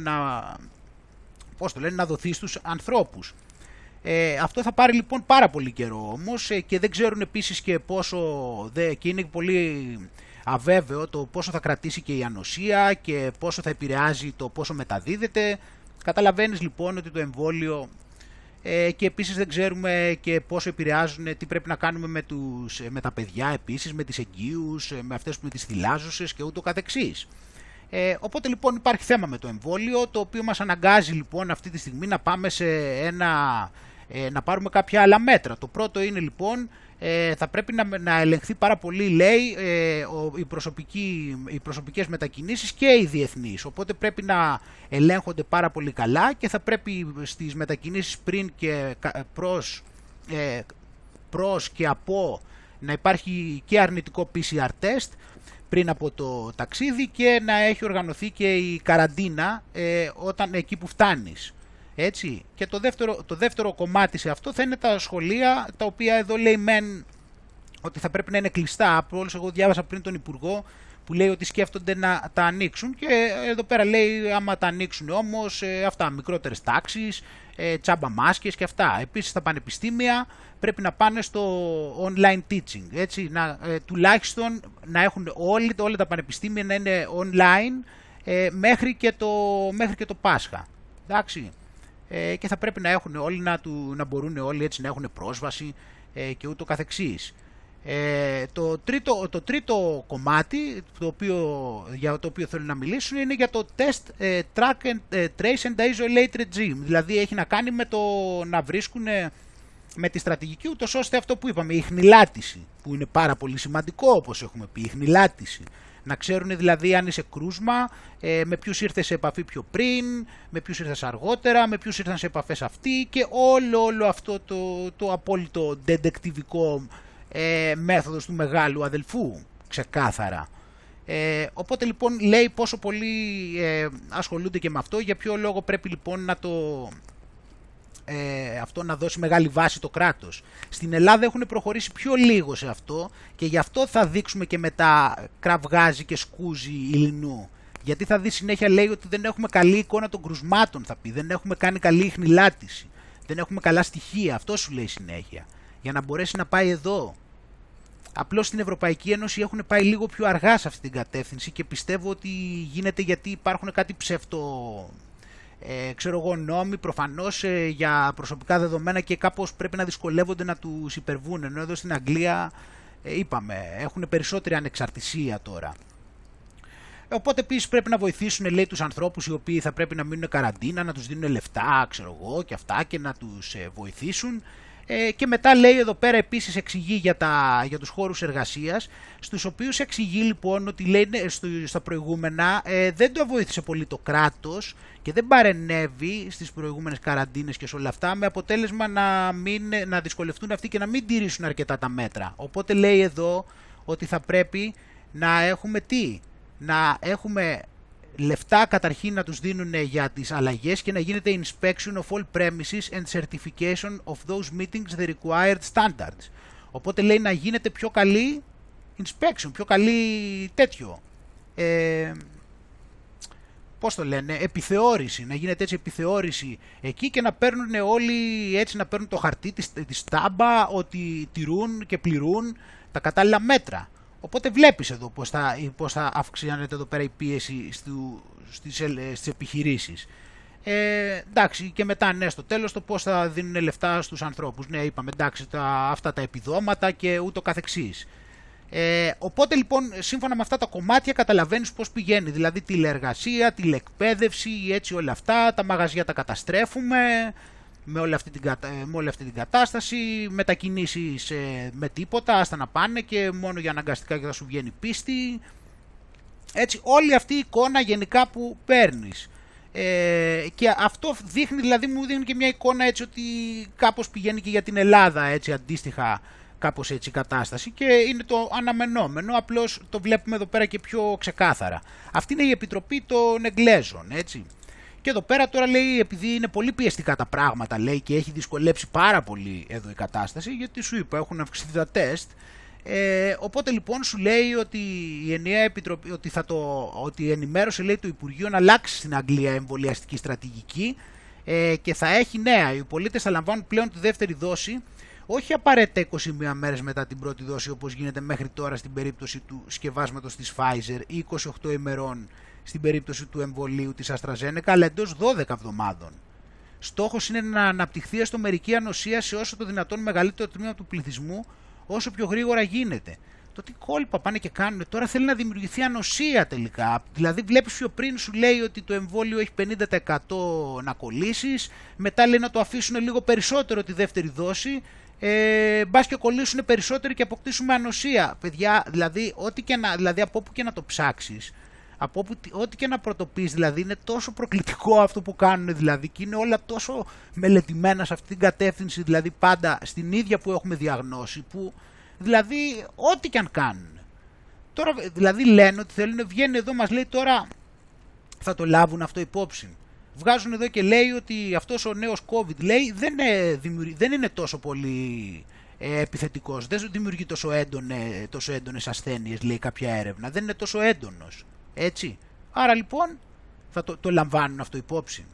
να δοθεί στους ανθρώπους. Αυτό θα πάρει λοιπόν πάρα πολύ καιρό όμως, και δεν ξέρουν επίσης και πόσο, και είναι πολύ αβέβαιο το πόσο θα κρατήσει και η ανοσία και πόσο θα επηρεάζει το πόσο μεταδίδεται. Καταλαβαίνεις λοιπόν ότι το εμβόλιο, και επίσης δεν ξέρουμε και πόσο επηρεάζουν, τι πρέπει να κάνουμε με τα παιδιά επίσης, με τις εγγύους, με αυτές που με τις θυλάζωσες και ούτω καθεξής. Οπότε λοιπόν υπάρχει θέμα με το εμβόλιο, το οποίο μας αναγκάζει λοιπόν αυτή τη στιγμή να πάμε να πάρουμε κάποια άλλα μέτρα. Το πρώτο είναι λοιπόν, θα πρέπει να ελεγχθεί πάρα πολύ, λέει, οι προσωπικές μετακινήσεις και οι διεθνείς. Οπότε πρέπει να ελέγχονται πάρα πολύ καλά, και θα πρέπει στις μετακινήσεις πριν και προς και από να υπάρχει και αρνητικό PCR test πριν από το ταξίδι, και να έχει οργανωθεί και η καραντίνα εκεί που φτάνεις. Έτσι. Και το δεύτερο κομμάτι σε αυτό θα είναι τα σχολεία, τα οποία εδώ λέει μεν ότι θα πρέπει να είναι κλειστά. Από όλους, εγώ διάβασα πριν τον Υπουργό που λέει ότι σκέφτονται να τα ανοίξουν, και εδώ πέρα λέει άμα τα ανοίξουν όμως, αυτά, μικρότερες τάξεις, τσάμπα μάσκες και αυτά. Επίσης τα πανεπιστήμια πρέπει να πάνε στο online teaching, έτσι, τουλάχιστον να έχουν όλα τα πανεπιστήμια να είναι online μέχρι και το Πάσχα. Εντάξει. Και θα πρέπει να έχουν όλοι, να μπορούν όλοι έτσι να έχουν πρόσβαση και ούτω καθεξής. Το τρίτο κομμάτι για το οποίο θέλω να μιλήσουν είναι για το test, track and trace and isolate regime. Δηλαδή έχει να κάνει με το να βρίσκουν με τη στρατηγική, ούτως ώστε αυτό που είπαμε, η χνηλάτιση, που είναι πάρα πολύ σημαντικό, όπως έχουμε πει, η χνηλάτιση. Να ξέρουν δηλαδή αν είσαι κρούσμα, με ποιους ήρθες σε επαφή πιο πριν, με ποιους ήρθες αργότερα, με ποιους ήρθαν σε επαφές αυτοί, και όλο αυτό το απόλυτο ντεντεκτιβικό μέθοδος του μεγάλου αδελφού, ξεκάθαρα. Οπότε λοιπόν λέει πόσο πολύ ασχολούνται και με αυτό, για ποιο λόγο πρέπει λοιπόν αυτό να δώσει μεγάλη βάση το κράτος. Στην Ελλάδα έχουν προχωρήσει πιο λίγο σε αυτό, και γι' αυτό θα δείξουμε και μετά κραυγάζει και σκούζει υλινού. Γιατί θα δει συνέχεια, λέει, ότι δεν έχουμε καλή εικόνα των κρουσμάτων, θα πει, δεν έχουμε κάνει καλή χνηλάτιση, δεν έχουμε καλά στοιχεία, αυτό σου λέει συνέχεια, για να μπορέσει να πάει εδώ. Απλώς στην Ευρωπαϊκή Ένωση έχουν πάει λίγο πιο αργά σε αυτή την κατεύθυνση, και πιστεύω ότι γίνεται γιατί υπάρχουν κάτι νόμοι προφανώς για προσωπικά δεδομένα, και κάπως πρέπει να δυσκολεύονται να τους υπερβούν, ενώ εδώ στην Αγγλία είπαμε έχουν περισσότερη ανεξαρτησία τώρα. Οπότε επίσης πρέπει να βοηθήσουν, λέει, τους ανθρώπους οι οποίοι θα πρέπει να μείνουν καραντίνα, να τους δίνουν λεφτά, και αυτά, και να τους βοηθήσουν. Και μετά λέει εδώ πέρα επίσης εξηγεί για τους χώρους εργασίας, στους οποίους εξηγεί λοιπόν ότι λέει στα προηγούμενα δεν το βοήθησε πολύ το κράτος και δεν παρενέβη στις προηγούμενες καραντίνες και σε όλα αυτά, με αποτέλεσμα να δυσκολευτούν αυτοί και να μην τηρήσουν αρκετά τα μέτρα. Οπότε λέει εδώ ότι θα πρέπει να έχουμε να έχουμε λεφτά καταρχήν να τους δίνουν για τις αλλαγές, και να γίνεται inspection of all premises and certification of those meetings the required standards. Οπότε λέει να γίνεται πιο καλή inspection, πιο καλή τέτοιο, πώς το λένε, επιθεώρηση, να γίνεται έτσι επιθεώρηση εκεί, και να παίρνουν όλοι έτσι, να παίρνουν το χαρτί, τη στάμπα, ότι τηρούν και πληρούν τα κατάλληλα μέτρα. Οπότε βλέπεις εδώ πώς θα αυξάνεται εδώ πέρα η πίεση στις επιχειρήσεις. Εντάξει, και μετά ναι, στο τέλος το πώς θα δίνουν λεφτά στους ανθρώπους. Ναι, είπαμε εντάξει, αυτά τα επιδόματα και ούτω καθεξής. Οπότε λοιπόν, σύμφωνα με αυτά τα κομμάτια, καταλαβαίνεις πώς πηγαίνει. Δηλαδή τηλεεργασία, τηλεκπαίδευση, έτσι όλα αυτά. Τα μαγαζιά τα καταστρέφουμε με όλη αυτή την κατάσταση. Μετακινήσεις με τίποτα, άστα να πάνε και μόνο για αναγκαστικά και θα σου βγαίνει πίστη. Έτσι, όλη αυτή η εικόνα γενικά που παίρνεις. Και αυτό δείχνει, δηλαδή μου δείχνει και μια εικόνα έτσι ότι κάπως πηγαίνει και για την Ελλάδα έτσι αντίστοιχα κάπως έτσι η κατάσταση και είναι το αναμενόμενο, απλώς το βλέπουμε εδώ πέρα και πιο ξεκάθαρα. Αυτή είναι η Επιτροπή των Εγγλέζων, έτσι. Και εδώ πέρα τώρα λέει, επειδή είναι πολύ πιεστικά τα πράγματα, λέει, και έχει δυσκολέψει πάρα πολύ εδώ η κατάσταση, γιατί σου είπα έχουν αυξηθεί τα τεστ, οπότε λοιπόν σου λέει ότι η ενιαία επιτροπή, ότι ενημέρωσε, λέει, το Υπουργείο να αλλάξει στην Αγγλία εμβολιαστική στρατηγική και θα έχει νέα. Οι πολίτες θα λαμβάνουν πλέον τη δεύτερη δόση, όχι απαραίτητα 21 μέρες μετά την πρώτη δόση όπως γίνεται μέχρι τώρα στην περίπτωση του σκευάσματος της Pfizer ή 28 ημερών στην περίπτωση του εμβολίου της AstraZeneca, αλλά εντός 12 εβδομάδων. Στόχος είναι να αναπτυχθεί αστομερική ανοσία σε όσο το δυνατόν μεγαλύτερο τμήμα του πληθυσμού, όσο πιο γρήγορα γίνεται. Το τι κόλπα πάνε και κάνουν τώρα, θέλει να δημιουργηθεί ανοσία τελικά. Δηλαδή βλέπεις πιο πριν σου λέει ότι το εμβόλιο έχει 50% να κολλήσεις, μετά λέει να το αφήσουν λίγο περισσότερο τη δεύτερη δόση, μπας και κολλήσουν περισσότερο και αποκτήσουμε ανοσία. Παιδιά, δηλαδή, δηλαδή από όπου και να το ψάξεις, ό,τι και να πρωτοποιείς, δηλαδή είναι τόσο προκλητικό αυτό που κάνουν, δηλαδή, και είναι όλα τόσο μελετημένα σε αυτή την κατεύθυνση, δηλαδή πάντα στην ίδια που έχουμε διαγνώσει, που δηλαδή ό,τι και αν κάνουν. Τώρα δηλαδή λένε ότι θέλουν, βγαίνει εδώ, μας λέει τώρα θα το λάβουν αυτό υπόψη. Βγάζουν εδώ και λέει ότι αυτός ο νέος COVID, λέει, δεν είναι τόσο πολύ επιθετικός, δεν δημιουργεί τόσο έντονες ασθένειες, λέει κάποια έρευνα, δεν είναι τόσο έντονος. Έτσι. Άρα λοιπόν θα το λαμβάνουν αυτό υπόψη.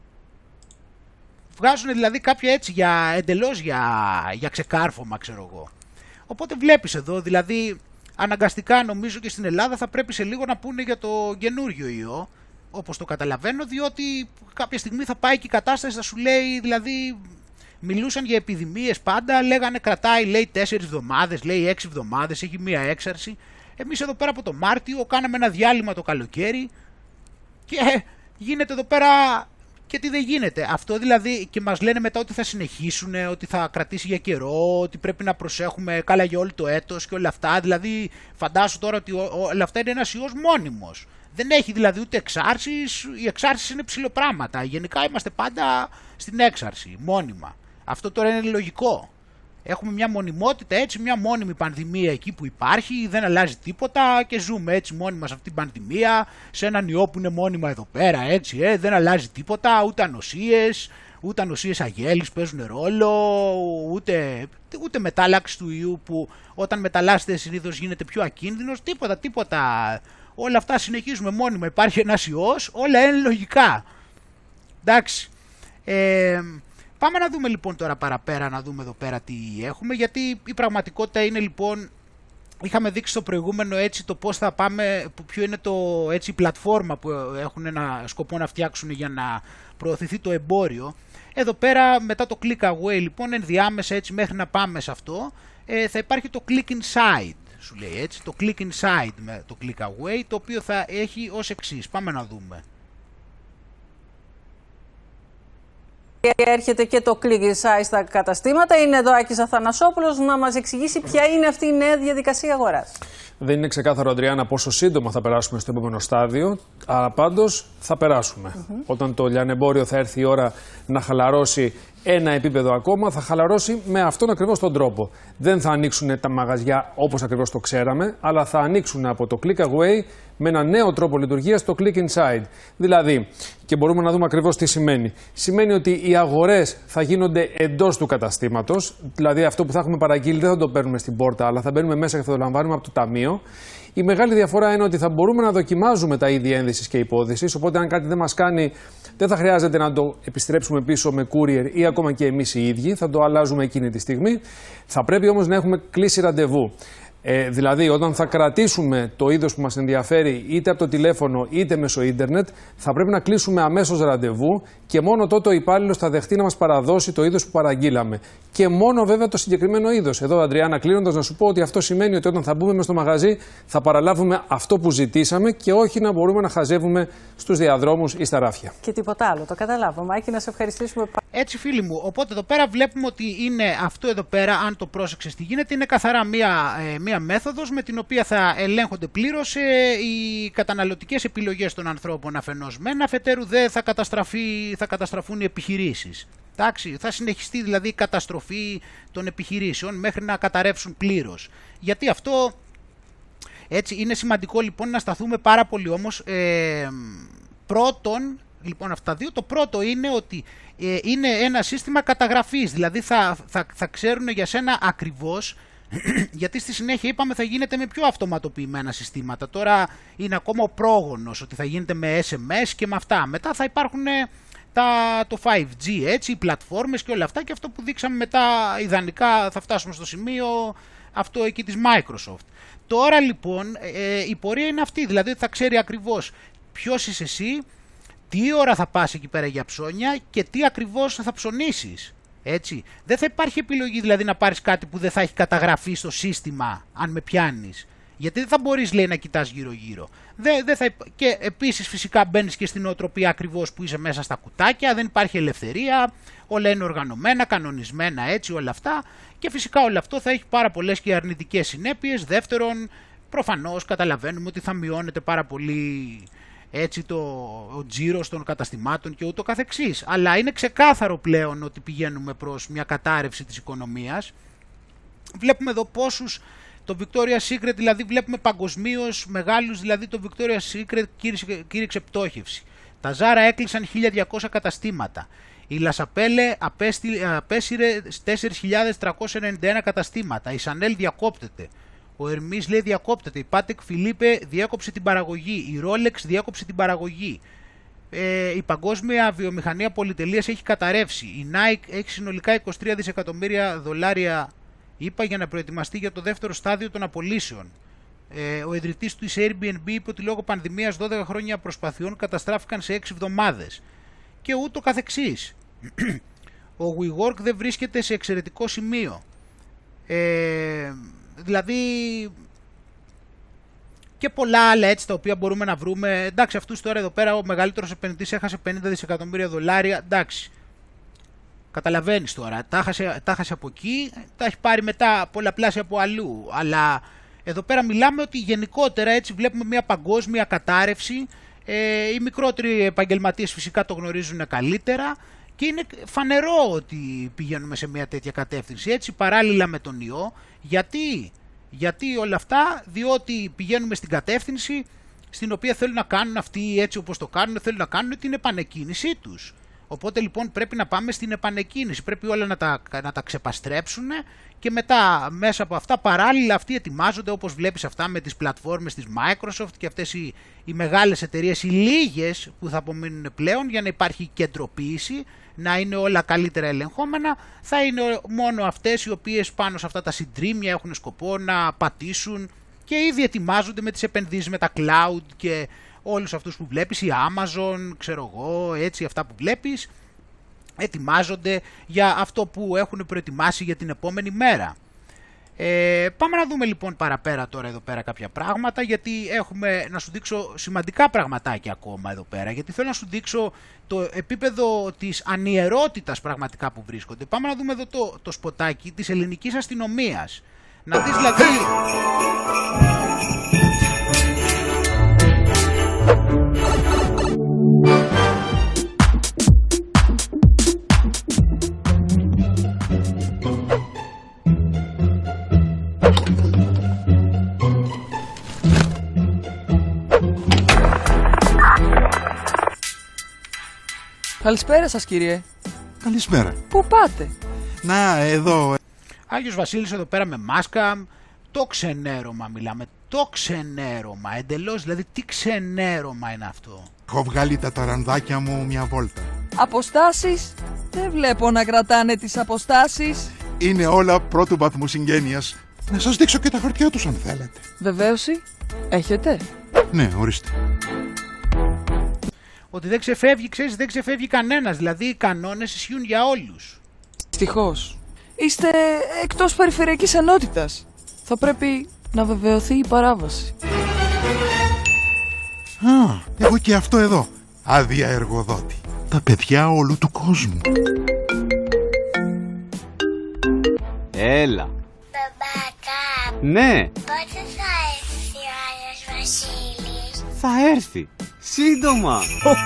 Βγάζουν δηλαδή κάποια έτσι εντελώς για ξεκάρφωμα, ξέρω εγώ. Οπότε βλέπεις εδώ, δηλαδή αναγκαστικά νομίζω και στην Ελλάδα θα πρέπει σε λίγο να πούνε για το καινούριο ιό, όπως το καταλαβαίνω, διότι κάποια στιγμή θα πάει και η κατάσταση, θα σου λέει, δηλαδή μιλούσαν για επιδημίες πάντα, λέγανε κρατάει, λέει 4 εβδομάδες, λέει 6 εβδομάδες, έχει μία έξαρση. Εμείς εδώ πέρα από το Μάρτιο κάναμε ένα διάλειμμα το καλοκαίρι και γίνεται εδώ πέρα και τι δεν γίνεται. Αυτό δηλαδή, και μας λένε μετά ότι θα συνεχίσουν, ότι θα κρατήσει για καιρό, ότι πρέπει να προσέχουμε καλά για όλο το έτος και όλα αυτά. Δηλαδή φαντάσου τώρα ότι όλα αυτά είναι ένας ιός μόνιμος. Δεν έχει δηλαδή ούτε εξάρσεις, οι εξάρσεις είναι ψηλοπράγματα. Γενικά είμαστε πάντα στην έξαρση, μόνιμα. Αυτό τώρα είναι λογικό. Έχουμε μια μονιμότητα, έτσι, μια μόνιμη πανδημία εκεί που υπάρχει, δεν αλλάζει τίποτα και ζούμε έτσι μόνιμα σε αυτή την πανδημία, σε έναν ιό που είναι μόνιμα εδώ πέρα, έτσι, δεν αλλάζει τίποτα, ούτε ανοσίες αγέλης παίζουν ρόλο, ούτε μετάλλαξη του ιού που όταν μεταλλάσσεται συνήθως γίνεται πιο ακίνδυνος, τίποτα. Όλα αυτά συνεχίζουμε μόνιμα, υπάρχει ένας ιός, όλα είναι λογικά. Εντάξει. Πάμε να δούμε λοιπόν τώρα παραπέρα, να δούμε εδώ πέρα τι έχουμε, γιατί η πραγματικότητα είναι λοιπόν, είχαμε δείξει στο προηγούμενο έτσι το πώς θα πάμε, ποιο είναι η πλατφόρμα που έχουν ένα σκοπό να φτιάξουν για να προωθηθεί το εμπόριο. Εδώ πέρα μετά το click away λοιπόν, ενδιάμεσα έτσι μέχρι να πάμε σε αυτό, θα υπάρχει το click inside, σου λέει έτσι, το click inside με το click away, το οποίο θα έχει ως εξής, πάμε να δούμε. Έρχεται και το click inside στα καταστήματα. Είναι εδώ Άκης Αθανασόπουλος να μας εξηγήσει ποια είναι αυτή η νέα διαδικασία αγοράς. Δεν είναι ξεκάθαρο, Αντριάννα, πόσο σύντομα θα περάσουμε στο επόμενο στάδιο, αλλά πάντως θα περάσουμε. Όταν το λιανεμπόριο θα έρθει η ώρα να χαλαρώσει ένα επίπεδο ακόμα, θα χαλαρώσει με αυτόν ακριβώς τον τρόπο. Δεν θα ανοίξουν τα μαγαζιά όπως ακριβώς το ξέραμε, αλλά θα ανοίξουν από το click away με ένα νέο τρόπο λειτουργίας, το click inside. Δηλαδή, και μπορούμε να δούμε ακριβώς τι σημαίνει. Σημαίνει ότι οι αγορές θα γίνονται εντός του καταστήματος, δηλαδή αυτό που θα έχουμε παραγγείλει δεν θα το παίρνουμε στην πόρτα, αλλά θα μπαίνουμε μέσα και θα το λαμβάνουμε από το ταμείο. Η μεγάλη διαφορά είναι ότι θα μπορούμε να δοκιμάζουμε τα είδη ένδυσης και υπόδυσης, οπότε αν κάτι δεν μας κάνει, δεν θα χρειάζεται να το επιστρέψουμε πίσω με courier ή ακόμα και εμείς οι ίδιοι, θα το αλλάζουμε εκείνη τη στιγμή. Θα πρέπει όμως να έχουμε κλείσει ραντεβού. Δηλαδή, όταν θα κρατήσουμε το είδος που μας ενδιαφέρει είτε από το τηλέφωνο είτε μέσω ίντερνετ, θα πρέπει να κλείσουμε αμέσως ραντεβού και μόνο τότε ο υπάλληλος θα δεχτεί να μας παραδώσει το είδος που παραγγείλαμε. Και μόνο βέβαια το συγκεκριμένο είδος. Εδώ, Αντριάννα, κλείνοντας, να σου πω ότι αυτό σημαίνει ότι όταν θα μπούμε μες στο μαγαζί θα παραλάβουμε αυτό που ζητήσαμε και όχι να μπορούμε να χαζεύουμε στους διαδρόμους ή στα ράφια. Και τίποτα άλλο. Το καταλάβω. Μάκη, να σε ευχαριστήσουμε. Έτσι, φίλοι μου. Οπότε εδώ πέρα βλέπουμε ότι είναι αυτό εδώ πέρα, αν το πρόσεξες τι γίνεται, είναι καθαρά μία μέθοδος με την οποία θα ελέγχονται πλήρως οι καταναλωτικές επιλογές των ανθρώπων αφενός μεν, αφετέρου δε θα καταστραφούν οι επιχειρήσεις. Εντάξει, θα συνεχιστεί δηλαδή η καταστροφή των επιχειρήσεων μέχρι να καταρρεύσουν πλήρως. Γιατί αυτό, έτσι, είναι σημαντικό λοιπόν να σταθούμε πάρα πολύ όμως. Πρώτον, λοιπόν αυτά δύο, το πρώτο είναι ότι είναι ένα σύστημα καταγραφής, δηλαδή θα ξέρουν για σένα ακριβώς, γιατί στη συνέχεια είπαμε θα γίνεται με πιο αυτοματοποιημένα συστήματα. Τώρα είναι ακόμα ο πρόγονος ότι θα γίνεται με SMS και με αυτά. Μετά θα υπάρχουν το 5G, έτσι, οι πλατφόρμες και όλα αυτά, και αυτό που δείξαμε μετά ιδανικά θα φτάσουμε στο σημείο αυτό εκεί της Microsoft. Τώρα λοιπόν η πορεία είναι αυτή, δηλαδή θα ξέρει ακριβώς ποιος είσαι εσύ, τι ώρα θα πας εκεί πέρα για ψώνια και τι ακριβώς θα ψωνίσεις. Έτσι. Δεν θα υπάρχει επιλογή δηλαδή να πάρεις κάτι που δεν θα έχει καταγραφεί στο σύστημα, αν με πιάνεις. Γιατί δεν θα μπορείς, λέει, να κοιτάς γύρω-γύρω. Και επίσης φυσικά μπαίνεις και στην νοοτροπία ακριβώς που είσαι μέσα στα κουτάκια, δεν υπάρχει ελευθερία, όλα είναι οργανωμένα, κανονισμένα, έτσι, όλα αυτά. Και φυσικά όλο αυτό θα έχει πάρα πολλές και αρνητικές συνέπειες. Δεύτερον, προφανώς καταλαβαίνουμε ότι θα μειώνεται πάρα πολύ, έτσι, ο τζίρος των καταστημάτων και ούτω καθεξής. Αλλά είναι ξεκάθαρο πλέον ότι πηγαίνουμε προς μια κατάρρευση της οικονομίας. Βλέπουμε εδώ πόσους, το Victoria's Secret δηλαδή βλέπουμε παγκοσμίως μεγάλους, δηλαδή το Victoria's Secret κήρυξε πτώχευση. Τα Zara έκλεισαν 1.200 καταστήματα. Η La Chapelle απέσυρε 4.391 καταστήματα. Η Chanel διακόπτεται. Ο Hermes, λέει, διακόπτεται. Η Patek Philippe διέκοψε την παραγωγή. Η Rolex διέκοψε την παραγωγή. Η παγκόσμια βιομηχανία πολυτελείας έχει καταρρεύσει. Η Nike έχει συνολικά 23 δισεκατομμύρια δολάρια, είπα, για να προετοιμαστεί για το δεύτερο στάδιο των απολύσεων. Ο ιδρυτής του Airbnb είπε ότι λόγω πανδημίας 12 χρόνια προσπαθειών καταστράφηκαν σε 6 εβδομάδες. Και ούτω καθεξής. Ο WeWork δεν βρίσκεται σε εξαιρετικό σημείο. Δηλαδή και πολλά άλλα, έτσι, τα οποία μπορούμε να βρούμε. Εντάξει, αυτούς τώρα εδώ πέρα ο μεγαλύτερος επενδυτής έχασε 50 δισεκατομμύρια δολάρια. Εντάξει, καταλαβαίνεις τώρα, τα έχασε από εκεί, τα έχει πάρει μετά πολλαπλάσια από αλλού. Αλλά εδώ πέρα μιλάμε ότι γενικότερα, έτσι, βλέπουμε μια παγκόσμια κατάρρευση. Οι μικρότεροι επαγγελματίες φυσικά το γνωρίζουν καλύτερα και είναι φανερό ότι πηγαίνουμε σε μια τέτοια κατεύθυνση, έτσι, παράλληλα με τον ιό. Γιατί όλα αυτά? Διότι πηγαίνουμε στην κατεύθυνση στην οποία θέλουν να κάνουν αυτοί, έτσι όπως το κάνουν, θέλουν να κάνουν την επανεκκίνησή τους. Οπότε λοιπόν πρέπει να πάμε στην επανεκκίνηση, πρέπει όλα να τα ξεπαστρέψουν και μετά μέσα από αυτά παράλληλα αυτοί ετοιμάζονται, όπως βλέπεις αυτά με τις πλατφόρμες της Microsoft και αυτές οι μεγάλες εταιρείες, οι λίγες που θα απομείνουν πλέον, για να υπάρχει κεντροποίηση, να είναι όλα καλύτερα ελεγχόμενα. Θα είναι μόνο αυτές οι οποίες πάνω σε αυτά τα συντρίμια έχουν σκοπό να πατήσουν και ήδη ετοιμάζονται με τις επενδύσεις, με τα cloud και όλους αυτούς που βλέπεις, η Amazon, ξέρω εγώ, έτσι, αυτά που βλέπεις, ετοιμάζονται για αυτό που έχουν προετοιμάσει για την επόμενη μέρα. Πάμε να δούμε λοιπόν παραπέρα τώρα εδώ πέρα κάποια πράγματα, γιατί έχουμε να σου δείξω σημαντικά πραγματάκια ακόμα εδώ πέρα, γιατί θέλω να σου δείξω το επίπεδο της ανιερότητας πραγματικά που βρίσκονται. Πάμε να δούμε εδώ το σποτάκι της ελληνικής αστυνομίας. Να δεις δηλαδή... Καλησπέρα σας, κύριε. Καλησπέρα. Πού πάτε? Να, εδώ. Άγιος Βασίλης εδώ πέρα με μάσκα. Το ξενέρωμα μιλάμε. Το ξενέρωμα. Εντελώς, δηλαδή τι ξενέρωμα είναι αυτό? Έχω βγάλει τα ταρανδάκια μου μια βόλτα. Αποστάσεις? Δεν βλέπω να κρατάνε τις αποστάσεις. Είναι όλα πρώτου βαθμού συγγένειας. Να σας δείξω και τα χαρτιά τους αν θέλετε. Βεβαίωση, έχετε. Ναι, ορίστε. Ότι δεν ξεφεύγει, ξέρεις, δεν ξεφεύγει κανένας. Δηλαδή οι κανόνες ισχύουν για όλους. Δυστυχώς. Είστε εκτός περιφερειακής ενότητας. Θα πρέπει να βεβαιωθεί η παράβαση. Α, έχω και αυτό εδώ. Άδεια εργοδότη. Τα παιδιά όλου του κόσμου. Έλα. Μπαμπάκα. Ναι. Πότε θα έρθει ο άλλος Βασίλης? Θα έρθει. Σύντομα.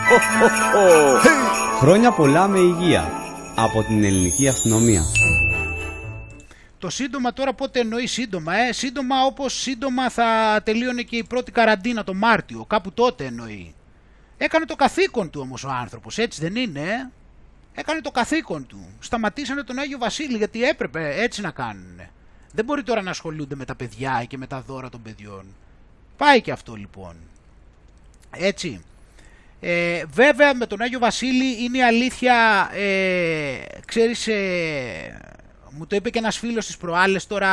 Χρόνια πολλά με υγεία. Από την ελληνική αστυνομία. Το σύντομα τώρα πότε εννοεί σύντομα, σύντομα όπως σύντομα θα τελείωνε και η πρώτη καραντίνα το Μάρτιο, κάπου τότε εννοεί. Έκανε το καθήκον του όμως ο άνθρωπος, έτσι δεν είναι, Έκανε το καθήκον του. Σταματήσανε τον Άγιο Βασίλη γιατί έπρεπε έτσι να κάνουν. Δεν μπορεί τώρα να ασχολούνται με τα παιδιά και με τα δώρα των παιδιών. Πάει και αυτό λοιπόν. Έτσι. Βέβαια με τον Άγιο Βασίλη είναι η αλήθεια, ξέρεις, μου το είπε και ένας φίλος της προάλλες τώρα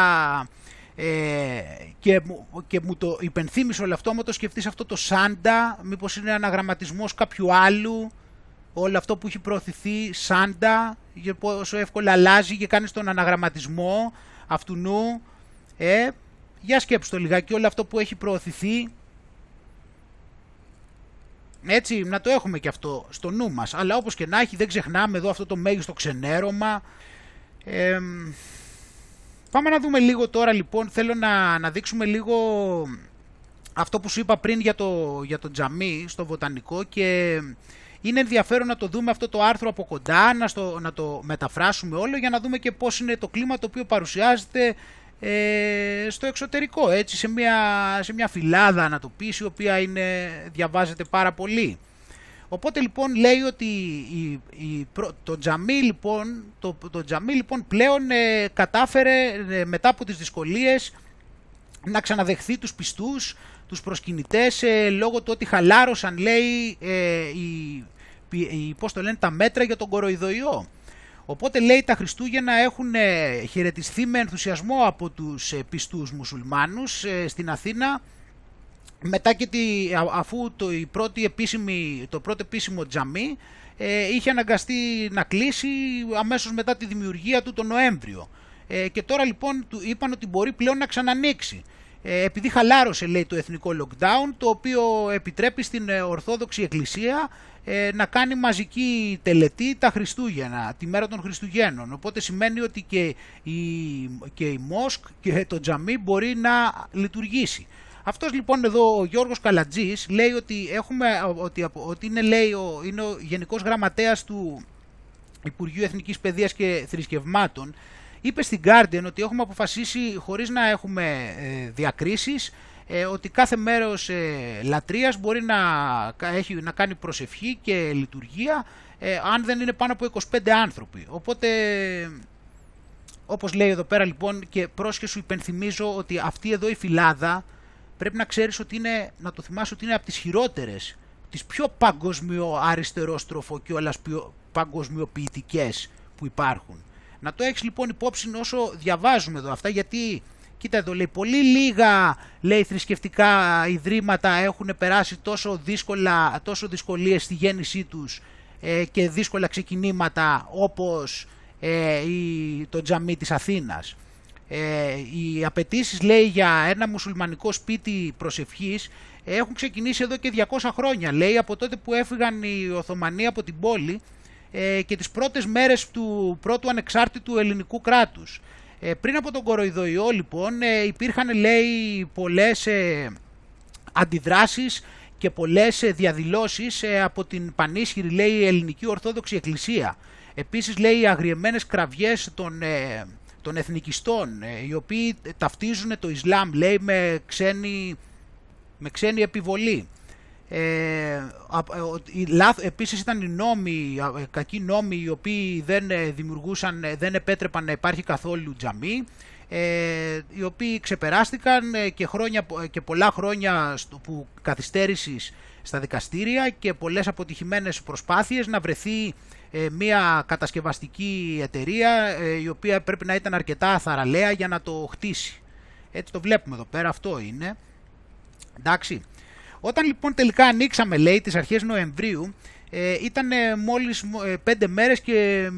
και μου το υπενθύμισε όλο αυτό. Άμα το σκεφτείς αυτό το Σάντα, μήπως είναι αναγραμματισμός κάποιου άλλου, όλο αυτό που έχει προωθηθεί Σάντα, πόσο εύκολα αλλάζει και κάνεις τον αναγραμματισμό αυτουνού, για σκέψου το λιγάκι όλο αυτό που έχει προωθηθεί. Έτσι, να το έχουμε και αυτό στο νου μας. Αλλά όπως και να έχει, δεν ξεχνάμε εδώ αυτό το μέγιστο ξενέρωμα. Πάμε να δούμε λίγο τώρα λοιπόν. Θέλω να δείξουμε λίγο αυτό που σου είπα πριν για το τζαμί στο Βοτανικό. Και είναι ενδιαφέρον να το δούμε αυτό το άρθρο από κοντά, να το μεταφράσουμε όλο για να δούμε και πώς είναι το κλίμα το οποίο παρουσιάζεται στο εξωτερικό, έτσι, σε μια φυλάδα να το πεις, η οποία διαβάζεται πάρα πολύ. Οπότε λοιπόν λέει ότι το τζαμί λοιπόν πλέον κατάφερε μετά από τις δυσκολίες να ξαναδεχθεί τους πιστούς, τους προσκυνητές, λόγω του ότι χαλάρωσαν, λέει, πώς το λένε, τα μέτρα για τον κοροϊδοϊό. Οπότε λέει τα Χριστούγεννα έχουν χαιρετιστεί με ενθουσιασμό από τους πιστούς μουσουλμάνους στην Αθήνα, μετά και αφού το πρώτο επίσημο τζαμί είχε αναγκαστεί να κλείσει αμέσως μετά τη δημιουργία του τον Νοέμβριο. Και τώρα λοιπόν του είπαν ότι μπορεί πλέον να ξανανοίξει. Επειδή χαλάρωσε, λέει, το εθνικό lockdown, το οποίο επιτρέπει στην Ορθόδοξη Εκκλησία να κάνει μαζική τελετή τα Χριστούγεννα, τη μέρα των Χριστουγέννων. Οπότε σημαίνει ότι και η μόσκ και το τζαμί μπορεί να λειτουργήσει. Αυτός λοιπόν εδώ ο Γιώργος Καλατζής λέει ότι είναι, λέει, είναι ο Γενικός Γραμματέας του Υπουργείου Εθνικής Παιδείας και Θρησκευμάτων. Είπε στην Guardian ότι έχουμε αποφασίσει, χωρίς να έχουμε διακρίσεις, ότι κάθε μέρος λατρείας μπορεί να κάνει προσευχή και λειτουργία αν δεν είναι πάνω από 25 άνθρωποι. Οπότε, όπως λέει εδώ πέρα λοιπόν, και πρόσχε σου υπενθυμίζω ότι αυτή εδώ η φυλάδα πρέπει να ξέρεις ότι είναι, να το θυμάσαι ότι είναι από τις χειρότερες, τις πιο παγκοσμιοαριστερόστροφο και όλας πιο παγκοσμιοποιητικές που υπάρχουν. Να το έχεις λοιπόν υπόψη όσο διαβάζουμε εδώ αυτά, γιατί κοίτα εδώ λέει πολύ λίγα, λέει, θρησκευτικά ιδρύματα έχουν περάσει τόσο δυσκολίες στη γέννησή τους και δύσκολα ξεκινήματα όπως το τζαμί της Αθήνας. Οι απαιτήσεις, λέει, για ένα μουσουλμανικό σπίτι προσευχής έχουν ξεκινήσει εδώ και 200 χρόνια, λέει, από τότε που έφυγαν οι Οθωμανοί από την πόλη και τις πρώτες μέρες του πρώτου ανεξάρτητου ελληνικού κράτους. Πριν από τον κοροϊδοϊό λοιπόν υπήρχαν, λέει, πολλές αντιδράσεις και πολλές διαδηλώσεις από την πανίσχυρη, λέει, ελληνική Ορθόδοξη Εκκλησία. Επίσης, λέει, οι αγριεμένες κραυγές των εθνικιστών, οι οποίοι ταυτίζουν το Ισλάμ, λέει, με ξένη επιβολή. Επίσης ήταν οι νόμοι, κακοί νόμοι, οι οποίοι δεν επέτρεπαν να υπάρχει καθόλου τζαμί, οι οποίοι ξεπεράστηκαν και πολλά χρόνια που καθυστέρησης στα δικαστήρια και πολλές αποτυχημένες προσπάθειες να βρεθεί μια κατασκευαστική εταιρεία η οποία πρέπει να ήταν αρκετά θαραλέα για να το χτίσει. Έτσι το βλέπουμε εδώ πέρα, αυτό είναι. Εντάξει. Όταν λοιπόν τελικά ανοίξαμε, λέει, τις αρχές Νοεμβρίου, ήταν μόλις 5 μέρες και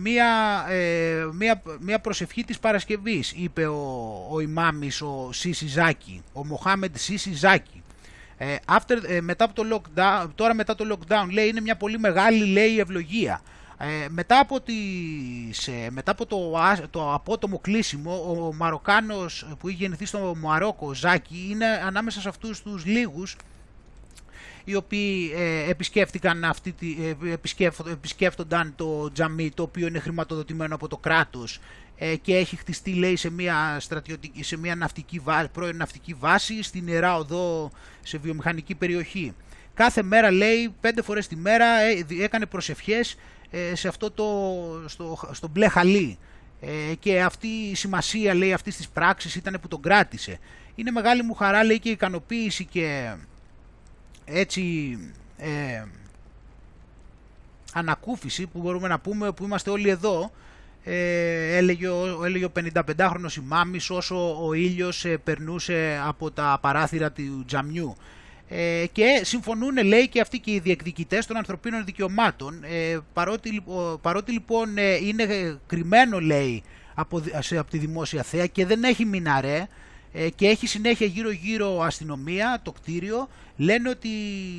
μία προσευχή της Παρασκευής, είπε ο ημάμις, ο Σίσι Ζάκη, ο Μοχάμεντ Σίσι Ζάκη. Μετά από το lockdown, τώρα μετά το lockdown, λέει, είναι μια πολύ μεγάλη, λέει, ευλογία. Μετά από το απότομο κλείσιμο, ο Μαροκάνος που είχε γεννηθεί στο Μαρόκο, ο Ζάκη, είναι ανάμεσα σε αυτούς τους λίγους οι οποίοι επισκέφτονταν το τζαμί, το οποίο είναι χρηματοδοτημένο από το κράτος και έχει χτιστεί, λέει, σε μια πρώην ναυτική βάση στην Ιερά Οδό, σε βιομηχανική περιοχή. Κάθε μέρα, λέει, 5 φορές τη μέρα έκανε προσευχές σε αυτό στο μπλε χαλί, και αυτή η σημασία, λέει, αυτής της πράξης ήταν που τον κράτησε. Είναι μεγάλη μου χαρά, λέει, και ικανοποίηση και έτσι ανακούφιση που μπορούμε να πούμε που είμαστε όλοι εδώ, έλεγε ο 55χρονος ημάμις όσο ο ήλιος περνούσε από τα παράθυρα του τζαμιού. Και συμφωνούν, λέει, και αυτοί και οι διεκδικητές των ανθρωπίνων δικαιωμάτων, παρότι λοιπόν είναι κρυμμένο, λέει, από τη δημόσια θέα και δεν έχει μιναρέ και έχει συνέχεια γύρω-γύρω αστυνομία το κτίριο, λένε ότι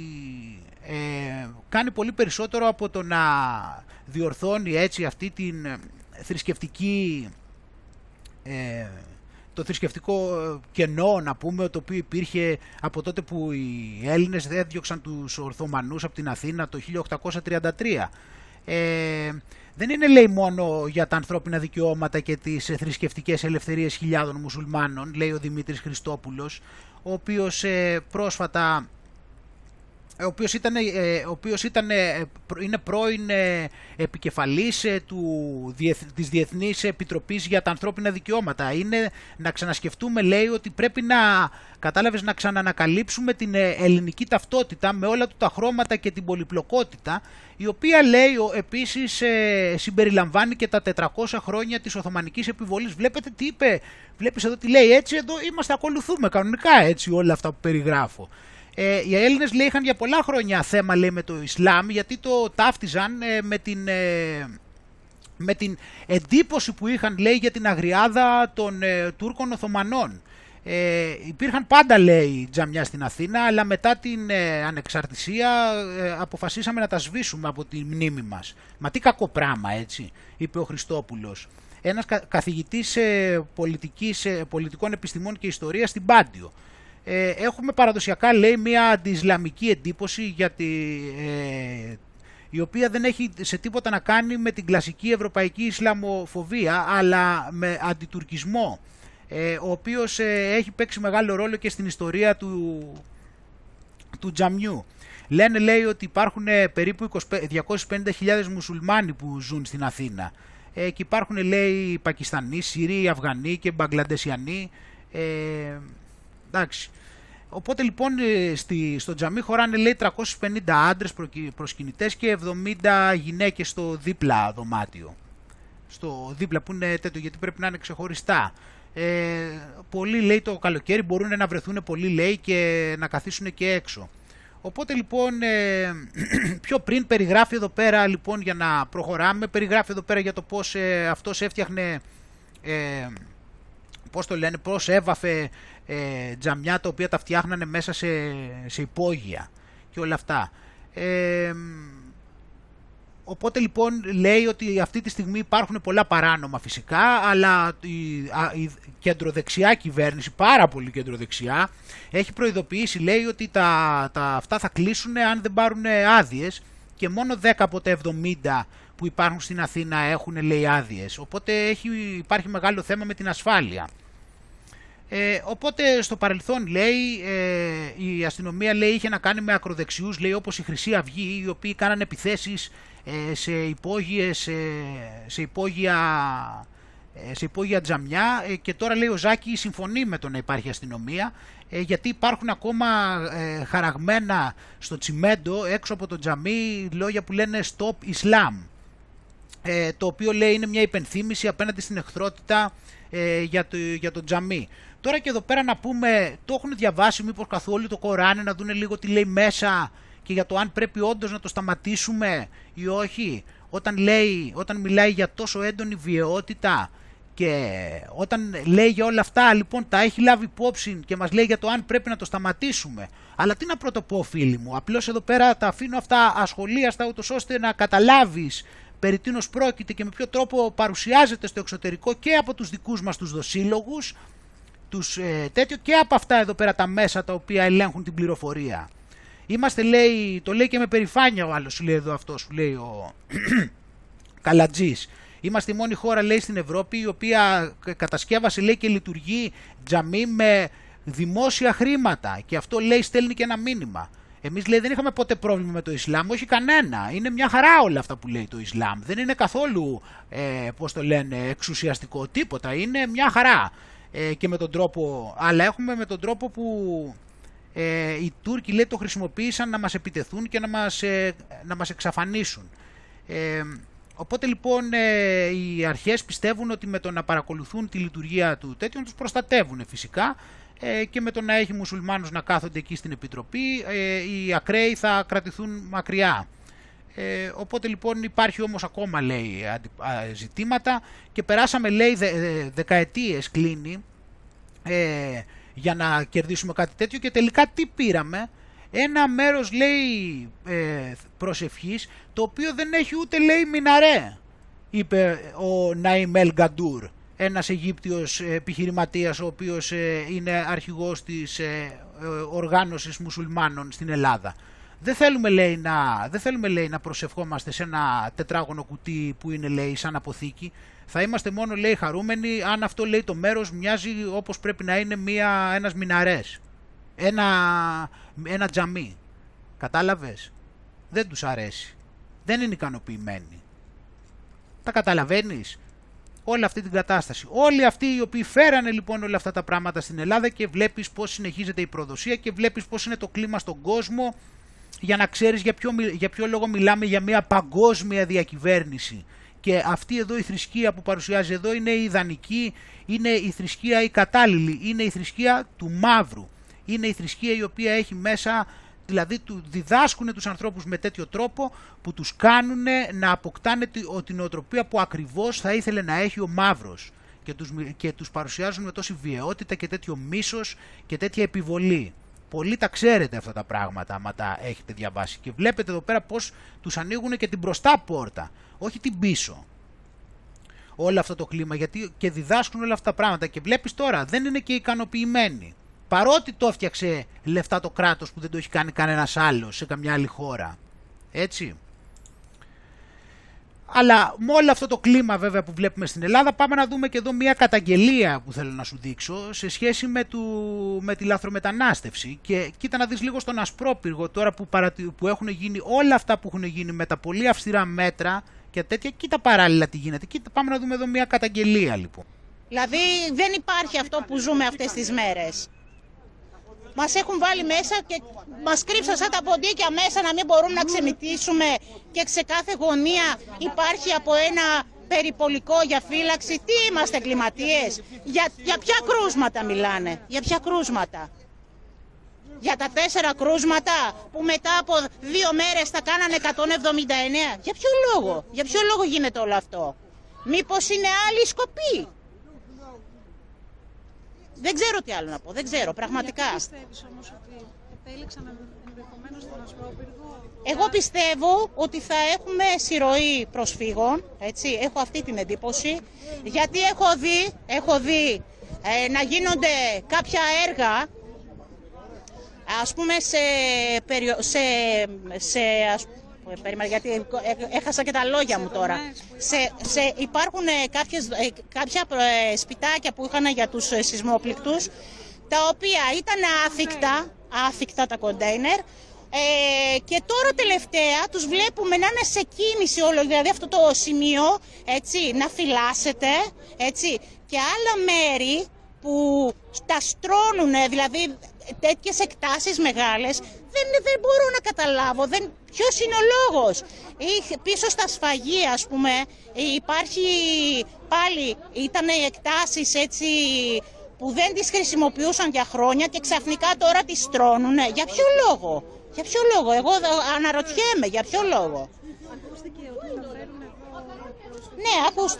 κάνει πολύ περισσότερο από το να διορθώνει έτσι αυτή την θρησκευτική το θρησκευτικό κενό, να πούμε, το οποίο υπήρχε από τότε που οι Έλληνες έδιωξαν τους Οθωμανούς από την Αθήνα το 1833. Δεν είναι, λέει, μόνο για τα ανθρώπινα δικαιώματα και τις θρησκευτικές ελευθερίες χιλιάδων μουσουλμάνων, λέει ο Δημήτρης Χριστόπουλος, ο οποίος πρόσφατα... είναι πρώην επικεφαλής της Διεθνής Επιτροπής για τα Ανθρώπινα Δικαιώματα. Είναι να ξανασκεφτούμε, λέει, ότι πρέπει να ξανανακαλύψουμε την ελληνική ταυτότητα με όλα του τα χρώματα και την πολυπλοκότητα, η οποία, λέει, επίσης συμπεριλαμβάνει και τα 400 χρόνια της Οθωμανικής επιβολής. Βλέπετε τι είπε, βλέπεις εδώ τι λέει, έτσι εδώ είμαστε, ακολουθούμε κανονικά έτσι όλα αυτά που περιγράφω. Οι Έλληνες, λέει, είχαν για πολλά χρόνια θέμα, λέει, με το Ισλάμ, γιατί το ταύτιζαν με την εντύπωση που είχαν, λέει, για την αγριάδα των Τούρκων Οθωμανών. Υπήρχαν πάντα, λέει, τζαμιά στην Αθήνα, αλλά μετά την ανεξαρτησία αποφασίσαμε να τα σβήσουμε από τη μνήμη μας. Μα τι κακό πράγμα, έτσι, είπε ο Χριστόπουλος. Ένας καθηγητής πολιτικών επιστημών και ιστορίας στην Πάντιο. Έχουμε παραδοσιακά, λέει, μια αντιισλαμική εντύπωση η οποία δεν έχει σε τίποτα να κάνει με την κλασική ευρωπαϊκή Ισλαμοφοβία, αλλά με αντιτουρκισμό, ο οποίος έχει παίξει μεγάλο ρόλο και στην ιστορία του τζαμιού. Λένε, λέει, ότι υπάρχουν περίπου 250.000 μουσουλμάνοι που ζουν στην Αθήνα και υπάρχουν, λέει, Πακιστανοί, Σύριοι, Αφγανοί και Μπαγκλαντεσιανοί. Εντάξει. Οπότε λοιπόν στο τζαμί χωράνε, λέει, 350 άντρες προσκυνητές και 70 γυναίκες στο δίπλα δωμάτιο. Στο δίπλα που είναι τέτοιο, γιατί πρέπει να είναι ξεχωριστά. Πολλοί, λέει, το καλοκαίρι μπορούν να βρεθούν πολλοί, λέει, και να καθίσουν και έξω. Οπότε λοιπόν πιο πριν περιγράφει εδώ πέρα, λοιπόν, για να προχωράμε, περιγράφει εδώ πέρα για το πώς αυτός έφτιαχνε, πώς έβαφε τζαμιά τα οποία τα φτιάχνανε μέσα σε υπόγεια και όλα αυτά. Οπότε λοιπόν λέει ότι αυτή τη στιγμή υπάρχουν πολλά παράνομα φυσικά, αλλά η κεντροδεξιά κυβέρνηση, πάρα πολύ κεντροδεξιά, έχει προειδοποιήσει, λέει, ότι αυτά θα κλείσουν αν δεν πάρουν άδειες και μόνο 10 από τα 70 που υπάρχουν στην Αθήνα έχουν, λέει, άδειες. Οπότε υπάρχει μεγάλο θέμα με την ασφάλεια. Οπότε στο παρελθόν, λέει, η αστυνομία, λέει, είχε να κάνει με ακροδεξιούς, λέει, όπως η Χρυσή Αυγή, οι οποίοι κάνανε επιθέσεις σε υπόγεια τζαμιά, και τώρα, λέει, ο Ζάκη συμφωνεί με το να υπάρχει αστυνομία, γιατί υπάρχουν ακόμα χαραγμένα στο τσιμέντο έξω από το τζαμί λόγια που λένε Stop Islam, το οποίο, λέει, είναι μια υπενθύμηση απέναντι στην εχθρότητα για το τζαμί. Τώρα και εδώ πέρα να πούμε, το έχουν διαβάσει μήπως καθόλου το Κοράνι, να δουν λίγο τι λέει μέσα και για το αν πρέπει όντως να το σταματήσουμε ή όχι. Όταν μιλάει για τόσο έντονη βιαιότητα και όταν λέει για όλα αυτά, λοιπόν, τα έχει λάβει υπόψη και μας λέει για το αν πρέπει να το σταματήσουμε. Αλλά τι να πρωτοπώ, φίλοι μου, απλώς εδώ πέρα τα αφήνω αυτά ασχολίαστα, ούτως ώστε να καταλάβεις περί τίνος πρόκειται και με ποιο τρόπο παρουσιάζεται στο εξωτερικό και από τους δικούς μας τους δοσύλλογους, τέτοιο, και από αυτά εδώ πέρα τα μέσα τα οποία ελέγχουν την πληροφορία. Είμαστε, λέει, το λέει και με περηφάνεια ο άλλος, σου λέει εδώ αυτό, σου λέει ο Καλατζής. Είμαστε η μόνη χώρα, λέει, στην Ευρώπη η οποία κατασκεύασε, λέει, και λειτουργεί τζαμί με δημόσια χρήματα και αυτό, λέει, στέλνει και ένα μήνυμα. Εμείς, λέει, δεν είχαμε ποτέ πρόβλημα με το Ισλάμ, όχι κανένα. Είναι μια χαρά όλα αυτά που λέει το Ισλάμ. Δεν είναι καθόλου, πώς το λένε, εξουσιαστικό τίποτα. Είναι μια χαρά. Και με τον τρόπο, αλλά έχουμε με τον τρόπο που οι Τούρκοι, λέει, το χρησιμοποίησαν να μας επιτεθούν και να μας εξαφανίσουν. Οπότε λοιπόν οι αρχές πιστεύουν ότι με το να παρακολουθούν τη λειτουργία του τέτοιων τους προστατεύουν φυσικά, και με το να έχει μουσουλμάνους να κάθονται εκεί στην Επιτροπή οι ακραίοι θα κρατηθούν μακριά. Οπότε λοιπόν υπάρχει όμως ακόμα, λέει, ζητήματα και περάσαμε, λέει, δεκαετίες κλείνει για να κερδίσουμε κάτι τέτοιο και τελικά τι πήραμε? Ένα μέρος, λέει, προσευχής, το οποίο δεν έχει ούτε, λέει, μιναρέ, είπε ο Ναΐμ Ελ Γκαντούρ, ένας Αιγύπτιος επιχειρηματίας ο οποίος είναι αρχηγός της οργάνωσης μουσουλμάνων στην Ελλάδα. Δεν θέλουμε, λέει, να προσευχόμαστε σε ένα τετράγωνο κουτί που είναι, λέει, σαν αποθήκη. Θα είμαστε μόνο, λέει, χαρούμενοι αν αυτό, λέει, το μέρος μοιάζει όπως πρέπει να είναι ένας μιναρές, ένα τζαμί. Κατάλαβες? Δεν τους αρέσει. Δεν είναι ικανοποιημένοι. Τα καταλαβαίνεις? Όλη αυτή την κατάσταση. Όλοι αυτοί οι οποίοι φέρανε, λοιπόν, όλα αυτά τα πράγματα στην Ελλάδα και βλέπεις πώς συνεχίζεται η προδοσία και βλέπεις πώς είναι το κλίμα στον κόσμο, για να ξέρεις για ποιο λόγο μιλάμε για μια παγκόσμια διακυβέρνηση. Και αυτή εδώ η θρησκεία που παρουσιάζει εδώ είναι η ιδανική, είναι η θρησκεία η κατάλληλη, είναι η θρησκεία του μαύρου. Είναι η θρησκεία η οποία έχει μέσα, δηλαδή διδάσκουν τους ανθρώπους με τέτοιο τρόπο που τους κάνουν να αποκτάνε την νοοτροπία που ακριβώς θα ήθελε να έχει ο μαύρος και τους παρουσιάζουν με τόση βιαιότητα και τέτοιο μίσος και τέτοια επιβολή. Πολλοί τα ξέρετε αυτά τα πράγματα άμα τα έχετε διαβάσει και βλέπετε εδώ πέρα πως τους ανοίγουν και την μπροστά πόρτα, όχι την πίσω. Όλο αυτό το κλίμα, γιατί και διδάσκουν όλα αυτά τα πράγματα και βλέπεις τώρα δεν είναι και ικανοποιημένοι. Παρότι το έφτιαξε λεφτά το κράτος που δεν το έχει κάνει κανένας άλλος σε καμιά άλλη χώρα. Έτσι. Αλλά με όλο αυτό το κλίμα βέβαια που βλέπουμε στην Ελλάδα, πάμε να δούμε και εδώ μια καταγγελία που θέλω να σου δείξω σε σχέση με τη λαθρομετανάστευση. Και κοίτα να δεις λίγο στον Ασπρόπυργο τώρα που έχουν γίνει όλα αυτά που έχουν γίνει με τα πολύ αυστηρά μέτρα και τέτοια, κοίτα παράλληλα τι γίνεται. Κοίτα, πάμε να δούμε εδώ μια καταγγελία λοιπόν. Δηλαδή δεν υπάρχει αυτό που ζούμε αυτές τις μέρες. Μας έχουν βάλει μέσα και μας κρύψαν σαν τα ποντίκια μέσα να μην μπορούμε να ξεμητήσουμε και σε κάθε γωνία υπάρχει από ένα περιπολικό για φύλαξη. Τι είμαστε, εγκληματίες? Για ποια κρούσματα μιλάνε? Για ποια κρούσματα? Για τα 4 κρούσματα που μετά από 2 μέρες θα κάνανε 179. Για ποιο λόγο? Για ποιο λόγο γίνεται όλο αυτό? Μήπως είναι άλλη σκοπή? Δεν ξέρω τι άλλο να πω, δεν ξέρω, πραγματικά. Γιατί πιστεύεις όμως ότι επέλεξαν ενδεχομένως τον Ασπρόπυργο? Εγώ πιστεύω ότι θα έχουμε συρροή προσφύγων, έτσι, έχω αυτή την εντύπωση, γιατί έχω δει να γίνονται κάποια έργα, ας πούμε γιατί έχασα και τα λόγια μου τώρα. Υπάρχουν κάποια σπιτάκια που είχαν για τους σεισμόπληκτους, τα οποία ήταν άθικτα τα κοντέινερ, και τώρα τελευταία τους βλέπουμε να είναι σε κίνηση όλο, δηλαδή αυτό το σημείο, έτσι, να φυλάσσεται, έτσι, και άλλα μέρη που τα στρώνουν, δηλαδή τέτοιες εκτάσεις μεγάλες, δεν μπορώ να καταλάβω ποιος είναι ο λόγος. Πίσω στα σφαγεία, ας πούμε, υπάρχει πάλι ήταν οι εκτάσεις έτσι που δεν τις χρησιμοποιούσαν για χρόνια και ξαφνικά τώρα τις τρώνουνε. Για ποιο λόγο? Για ποιο λόγο? Εγώ αναρωτιέμαι για ποιο λόγο. Ναι,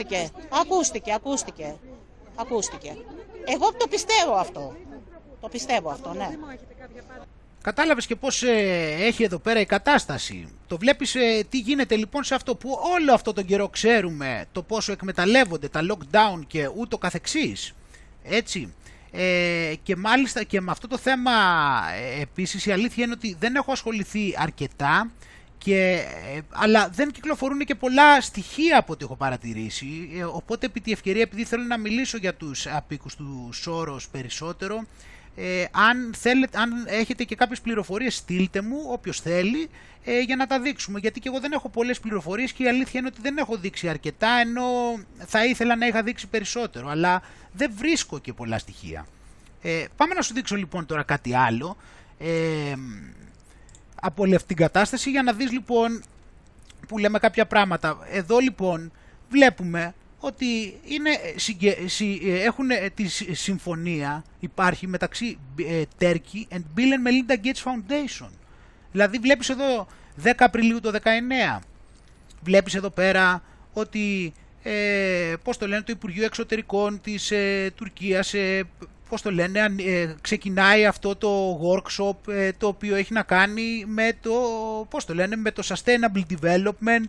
ακούστηκε. Εγώ το πιστεύω αυτό. Το πιστεύω αυτό, ναι. Κατάλαβες και πώς έχει εδώ πέρα η κατάσταση. Το βλέπεις τι γίνεται λοιπόν σε αυτό που όλο αυτό τον καιρό ξέρουμε, το πόσο εκμεταλλεύονται τα lockdown και ούτω καθεξής. Έτσι. Και μάλιστα και με αυτό το θέμα επίσης η αλήθεια είναι ότι δεν έχω ασχοληθεί αρκετά, αλλά δεν κυκλοφορούν και πολλά στοιχεία από ό,τι έχω παρατηρήσει, οπότε επί τη ευκαιρία, επειδή θέλω να μιλήσω για τους απίκους του Σόρος περισσότερο, αν έχετε και κάποιες πληροφορίες στείλτε μου, όποιος θέλει, για να τα δείξουμε, γιατί και εγώ δεν έχω πολλές πληροφορίες και η αλήθεια είναι ότι δεν έχω δείξει αρκετά, ενώ θα ήθελα να είχα δείξει περισσότερο, αλλά δεν βρίσκω και πολλά στοιχεία. Πάμε να σου δείξω λοιπόν τώρα κάτι άλλο από όλη αυτή την κατάσταση, για να δεις λοιπόν που λέμε κάποια πράγματα. Εδώ λοιπόν βλέπουμε ότι έχουν τη συμφωνία, υπάρχει μεταξύ Turkey and Bill and Melinda Gates Foundation. Δηλαδή βλέπεις εδώ 10 Απριλίου το 19, βλέπεις εδώ πέρα ότι το Υπουργείο Εξωτερικών της Τουρκίας ξεκινάει αυτό το workshop το οποίο έχει να κάνει με το sustainable development,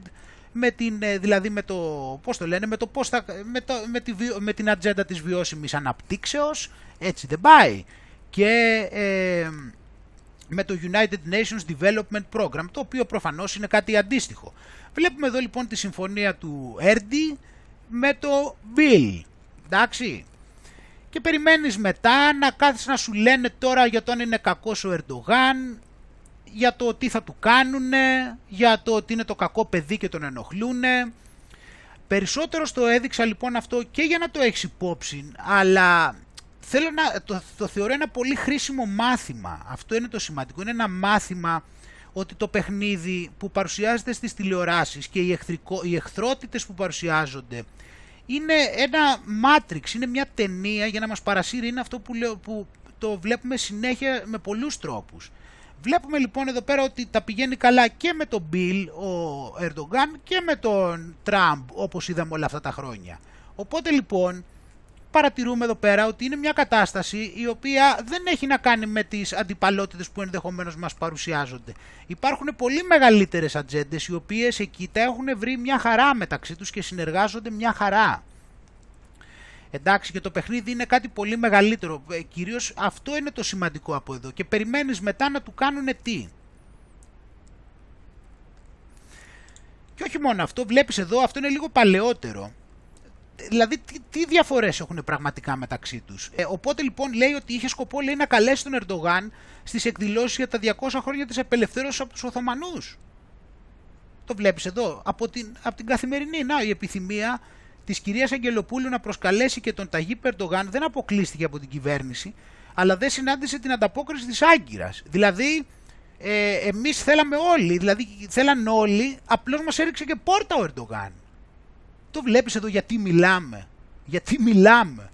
με την ατζέντα της βιώσιμης αναπτύξεως, έτσι δεν πάει, και με το United Nations Development Program, το οποίο προφανώς είναι κάτι αντίστοιχο. Βλέπουμε εδώ λοιπόν τη συμφωνία του Erdi με το Bill, εντάξει. Και περιμένεις μετά να κάθεις να σου λένε τώρα για το αν είναι κακός ο Ερντογάν, για το τι θα του κάνουνε, για το ότι είναι το κακό παιδί και τον ενοχλούνε. Περισσότερο στο έδειξα λοιπόν αυτό και για να το έχεις υπόψη, αλλά θέλω το θεωρώ ένα πολύ χρήσιμο μάθημα. Αυτό είναι το σημαντικό, είναι ένα μάθημα ότι το παιχνίδι που παρουσιάζεται στις τηλεοράσεις και οι εχθρότητες που παρουσιάζονται είναι ένα Matrix, είναι μια ταινία για να μας παρασύρει, είναι αυτό που το βλέπουμε συνέχεια με πολλούς τρόπους. Βλέπουμε λοιπόν εδώ πέρα ότι τα πηγαίνει καλά και με τον Bill ο Ερντογκάν και με τον Τραμπ, όπως είδαμε όλα αυτά τα χρόνια. Οπότε λοιπόν παρατηρούμε εδώ πέρα ότι είναι μια κατάσταση η οποία δεν έχει να κάνει με τις αντιπαλότητες που ενδεχομένως μας παρουσιάζονται. Υπάρχουν πολύ μεγαλύτερες ατζέντες οι οποίες εκεί τα έχουν βρει μια χαρά μεταξύ τους και συνεργάζονται μια χαρά. Εντάξει, και το παιχνίδι είναι κάτι πολύ μεγαλύτερο, κυρίως αυτό είναι το σημαντικό από εδώ, και περιμένεις μετά να του κάνουνε τι. Και όχι μόνο αυτό, βλέπεις εδώ, αυτό είναι λίγο παλαιότερο. Δηλαδή τι διαφορές έχουν πραγματικά μεταξύ τους. Οπότε λοιπόν λέει ότι είχε σκοπό, λέει, να καλέσει τον Ερντογάν στις εκδηλώσεις για τα 200 χρόνια της απελευθέρωσης από τους Οθωμανούς. Το βλέπεις εδώ, από την καθημερινή. Η επιθυμία της κυρίας Αγγελοπούλου να προσκαλέσει και τον Ταγίπ Ερντογάν δεν αποκλείστηκε από την κυβέρνηση, αλλά δεν συνάντησε την ανταπόκριση της Άγκυρας. Δηλαδή εμείς θέλαμε όλοι, δηλαδή θέλαν όλοι, απλώς μας έριξε και πόρτα ο Ερντογάν. Το βλέπεις εδώ γιατί μιλάμε. Γιατί μιλάμε.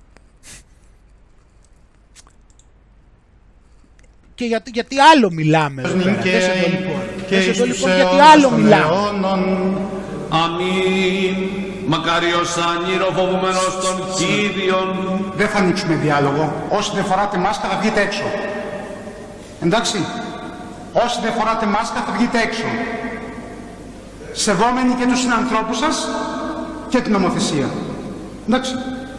Και γιατί άλλο μιλάμε. Δες εδώ λοιπόν γιατί άλλο μιλάμε. Αμήν. Μακάριος ανηροφοβούμενος των Κύριων. Δεν θα ανοίξουμε διάλογο. Όσοι δεν φοράτε μάσκα θα βγείτε έξω. Εντάξει. Όσοι δεν φοράτε μάσκα θα βγείτε έξω. Σεβόμενοι και τους συνανθρώπους σας και την νομοθεσία. Εντάξει.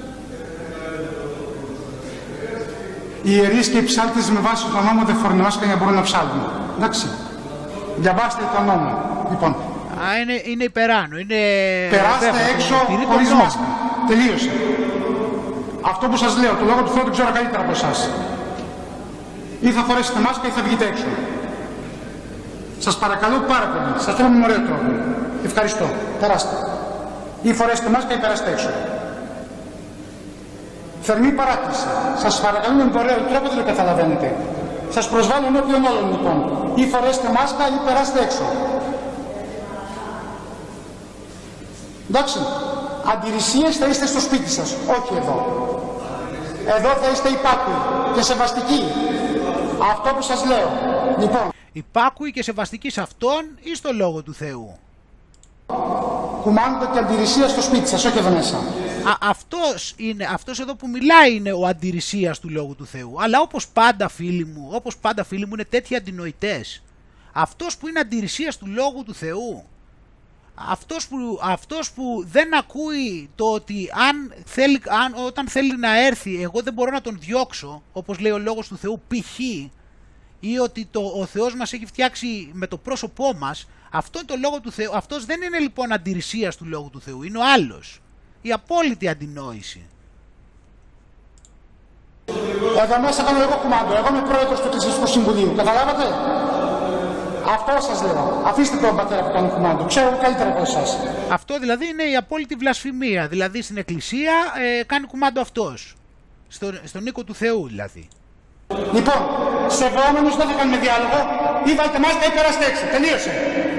Οι ιερείς και οι ψάλτες με βάση τον νόμο δεν φορούν μάσκα για να μπορούν να ψάλουν. Εντάξει. Διαβάστε τον νόμο. Λοιπόν. Είναι υπεράνω. Περάστε έξω χωρίς μάσκα. Τελείωσε. Αυτό που σας λέω, το λόγο του Θεού το ξέρω καλύτερα από εσάς. Ή θα φορέσετε μάσκα ή θα βγείτε έξω. Σας παρακαλώ πάρα πολύ. Σας το λέω με ωραίο τρόπο. Ευχαριστώ. Περάστε. Ή φορέσετε μάσκα ή περάστε έξω. Θερμή παράκληση. Σας παρακαλώ με ωραίο τρόπο, δεν το καταλαβαίνετε. Σας προσβάλλω ενώπιον όλων λοιπόν. Ή φορέσετε μάσκα ή περάστε έξω. Εντάξει. αντιρρησίες θα είστε στο σπίτι σας, όχι εδώ. Εδώ θα είστε υπάκουοι και σεβαστικοί. Αυτό που σας λέω. Λοιπόν. Υπάκουοι και σεβαστικοί σε αυτόν ή στο Λόγο του Θεού. Κουμάντο και αντιρρησία στο σπίτι σας, όχι εδώ μέσα. Αυτός εδώ που μιλάει είναι ο αντιρρησίας του Λόγου του Θεού. Αλλά όπως πάντα φίλοι μου είναι τέτοιοι αντινοητές. Αυτός που είναι αντιρρησίας του Λόγου του Θεού, αυτός που δεν ακούει το ότι όταν θέλει να έρθει εγώ δεν μπορώ να τον διώξω, όπως λέει ο Λόγος του Θεού π.χ. ή ότι ο Θεός μας έχει φτιάξει με το πρόσωπό μας, αυτό είναι το Λόγο του Θεού. Αυτός δεν είναι λοιπόν αντιρρησίας του Λόγου του Θεού, είναι ο άλλος. Η απόλυτη αντινόηση. Εδώ μέσα κάνω εγώ κουμάντο, εγώ είμαι πρόεδρος του Εκκλησιαστικού Συμβουλίου, καταλάβατε? Αυτό σας λέω. Αφήστε τον πατέρα που κάνει κουμάντο, ξέρω καλύτερα από εσάς. Αυτό δηλαδή είναι η απόλυτη βλασφημία, δηλαδή στην Εκκλησία κάνει κουμάντο αυτός. Στον οίκο του Θεού δηλαδή. Λοιπόν, σεβόμενος δεν θα κάνουμε διάλογο, ή βάλτε μάσκα ή περάστε έξω, τελείωσε.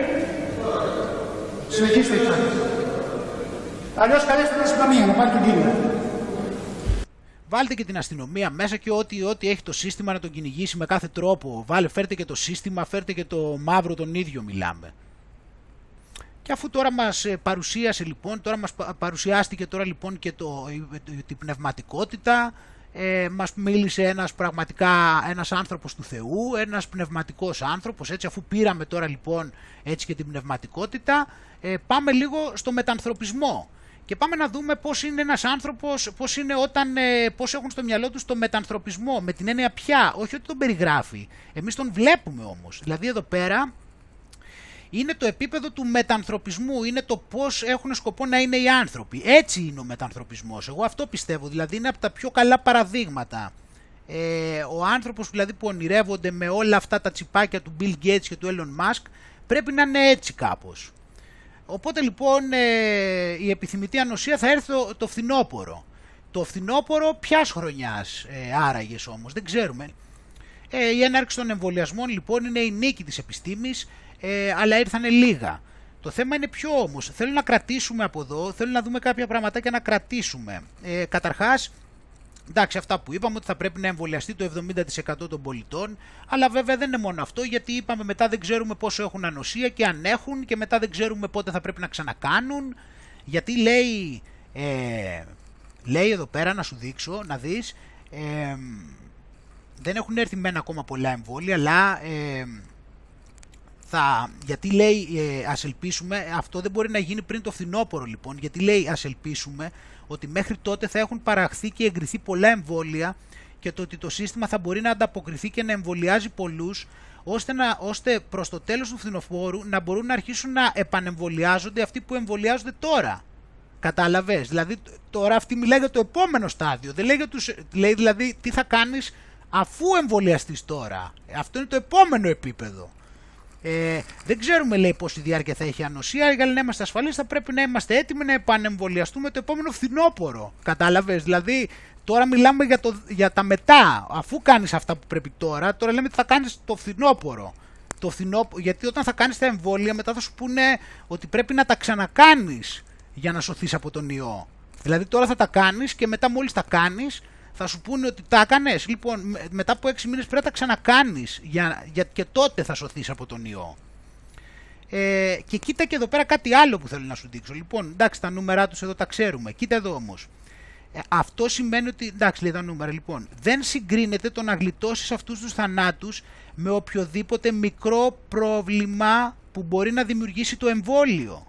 Συνεχίστε εκεί. Αλλιώς καλέστε την αστυνομία να πάρει τον κύριο. Βάλτε και την αστυνομία μέσα και ό,τι έχει το σύστημα να τον κυνηγήσει με κάθε τρόπο. Φέρτε και το σύστημα, φέρτε και το μαύρο τον ίδιο μιλάμε. Και αφού τώρα μας παρουσίασε λοιπόν, παρουσιάστηκε τώρα λοιπόν και την πνευματικότητα, μας μίλησε ένας άνθρωπος του Θεού, ένας πνευματικός άνθρωπος, έτσι αφού πήραμε τώρα λοιπόν έτσι και την πνευματικότητα, πάμε λίγο στο μετανθρωπισμό. Και πάμε να δούμε πώς είναι ένας άνθρωπος, πώς έχουν στο μυαλό τους το μετανθρωπισμό, με την έννοια πια, όχι ότι τον περιγράφει, εμείς τον βλέπουμε όμως. Δηλαδή εδώ πέρα είναι το επίπεδο του μετανθρωπισμού, είναι το πώς έχουν σκοπό να είναι οι άνθρωποι. Έτσι είναι ο μετανθρωπισμός, εγώ αυτό πιστεύω, δηλαδή είναι από τα πιο καλά παραδείγματα. Ο άνθρωπος δηλαδή που ονειρεύονται με όλα αυτά τα τσιπάκια του Bill Gates και του Elon Musk πρέπει να είναι έτσι κάπως. Οπότε λοιπόν η επιθυμητή ανοσία θα έρθει το φθινόπωρο. Το φθινόπωρο ποιας χρονιάς άραγες όμως, δεν ξέρουμε. Η έναρξη των εμβολιασμών λοιπόν είναι η νίκη της επιστήμης, αλλά ήρθανε λίγα. Το θέμα είναι ποιο όμως, θέλω να κρατήσουμε από εδώ, θέλω να δούμε κάποια πραγματάκια να κρατήσουμε. Καταρχάς, εντάξει, αυτά που είπαμε ότι θα πρέπει να εμβολιαστεί το 70% των πολιτών, αλλά βέβαια δεν είναι μόνο αυτό, γιατί είπαμε μετά δεν ξέρουμε πόσο έχουν ανοσία και αν έχουν και μετά δεν ξέρουμε πότε θα πρέπει να ξανακάνουν, γιατί λέει εδώ πέρα να σου δείξω, να δεις, δεν έχουν έρθει μένα ακόμα πολλά εμβόλια, αλλά γιατί λέει ας ελπίσουμε, αυτό δεν μπορεί να γίνει πριν το φθινόπωρο λοιπόν, γιατί λέει ας ελπίσουμε ότι μέχρι τότε θα έχουν παραχθεί και εγκριθεί πολλά εμβόλια και το ότι το σύστημα θα μπορεί να ανταποκριθεί και να εμβολιάζει πολλούς, ώστε προς το τέλος του φθινοπόρου να μπορούν να αρχίσουν να επανεμβολιάζονται αυτοί που εμβολιάζονται τώρα. Κατάλαβες, δηλαδή τώρα αυτή μιλάει για το επόμενο στάδιο, δεν λέει δηλαδή τι θα κάνεις αφού εμβολιαστείς τώρα. Αυτό είναι το επόμενο επίπεδο. Δεν ξέρουμε λέει πόση διάρκεια θα έχει ανοσία, για να είμαστε ασφαλείς θα πρέπει να είμαστε έτοιμοι να επανεμβολιαστούμε το επόμενο φθινόπωρο. Κατάλαβες, δηλαδή τώρα μιλάμε για τα μετά, αφού κάνεις αυτά που πρέπει τώρα λέμε τι θα κάνεις το φθινόπωρο. Γιατί όταν θα κάνεις τα εμβόλια μετά θα σου πούνε ότι πρέπει να τα ξανακάνεις για να σωθείς από τον ιό. Δηλαδή τώρα θα τα κάνεις και μετά μόλις τα κάνεις θα σου πούνε ότι τα έκανες, λοιπόν μετά από 6 μήνες πρέπει να τα ξανακάνεις και τότε θα σωθείς από τον ιό. Και κοίτα και εδώ πέρα κάτι άλλο που θέλω να σου δείξω. Λοιπόν, εντάξει, τα νούμερα τους εδώ τα ξέρουμε. Κοίτα εδώ όμως. Αυτό σημαίνει ότι, εντάξει λέει τα νούμερα, λοιπόν, δεν συγκρίνεται το να γλιτώσεις αυτούς τους θανάτους με οποιοδήποτε μικρό πρόβλημα που μπορεί να δημιουργήσει το εμβόλιο.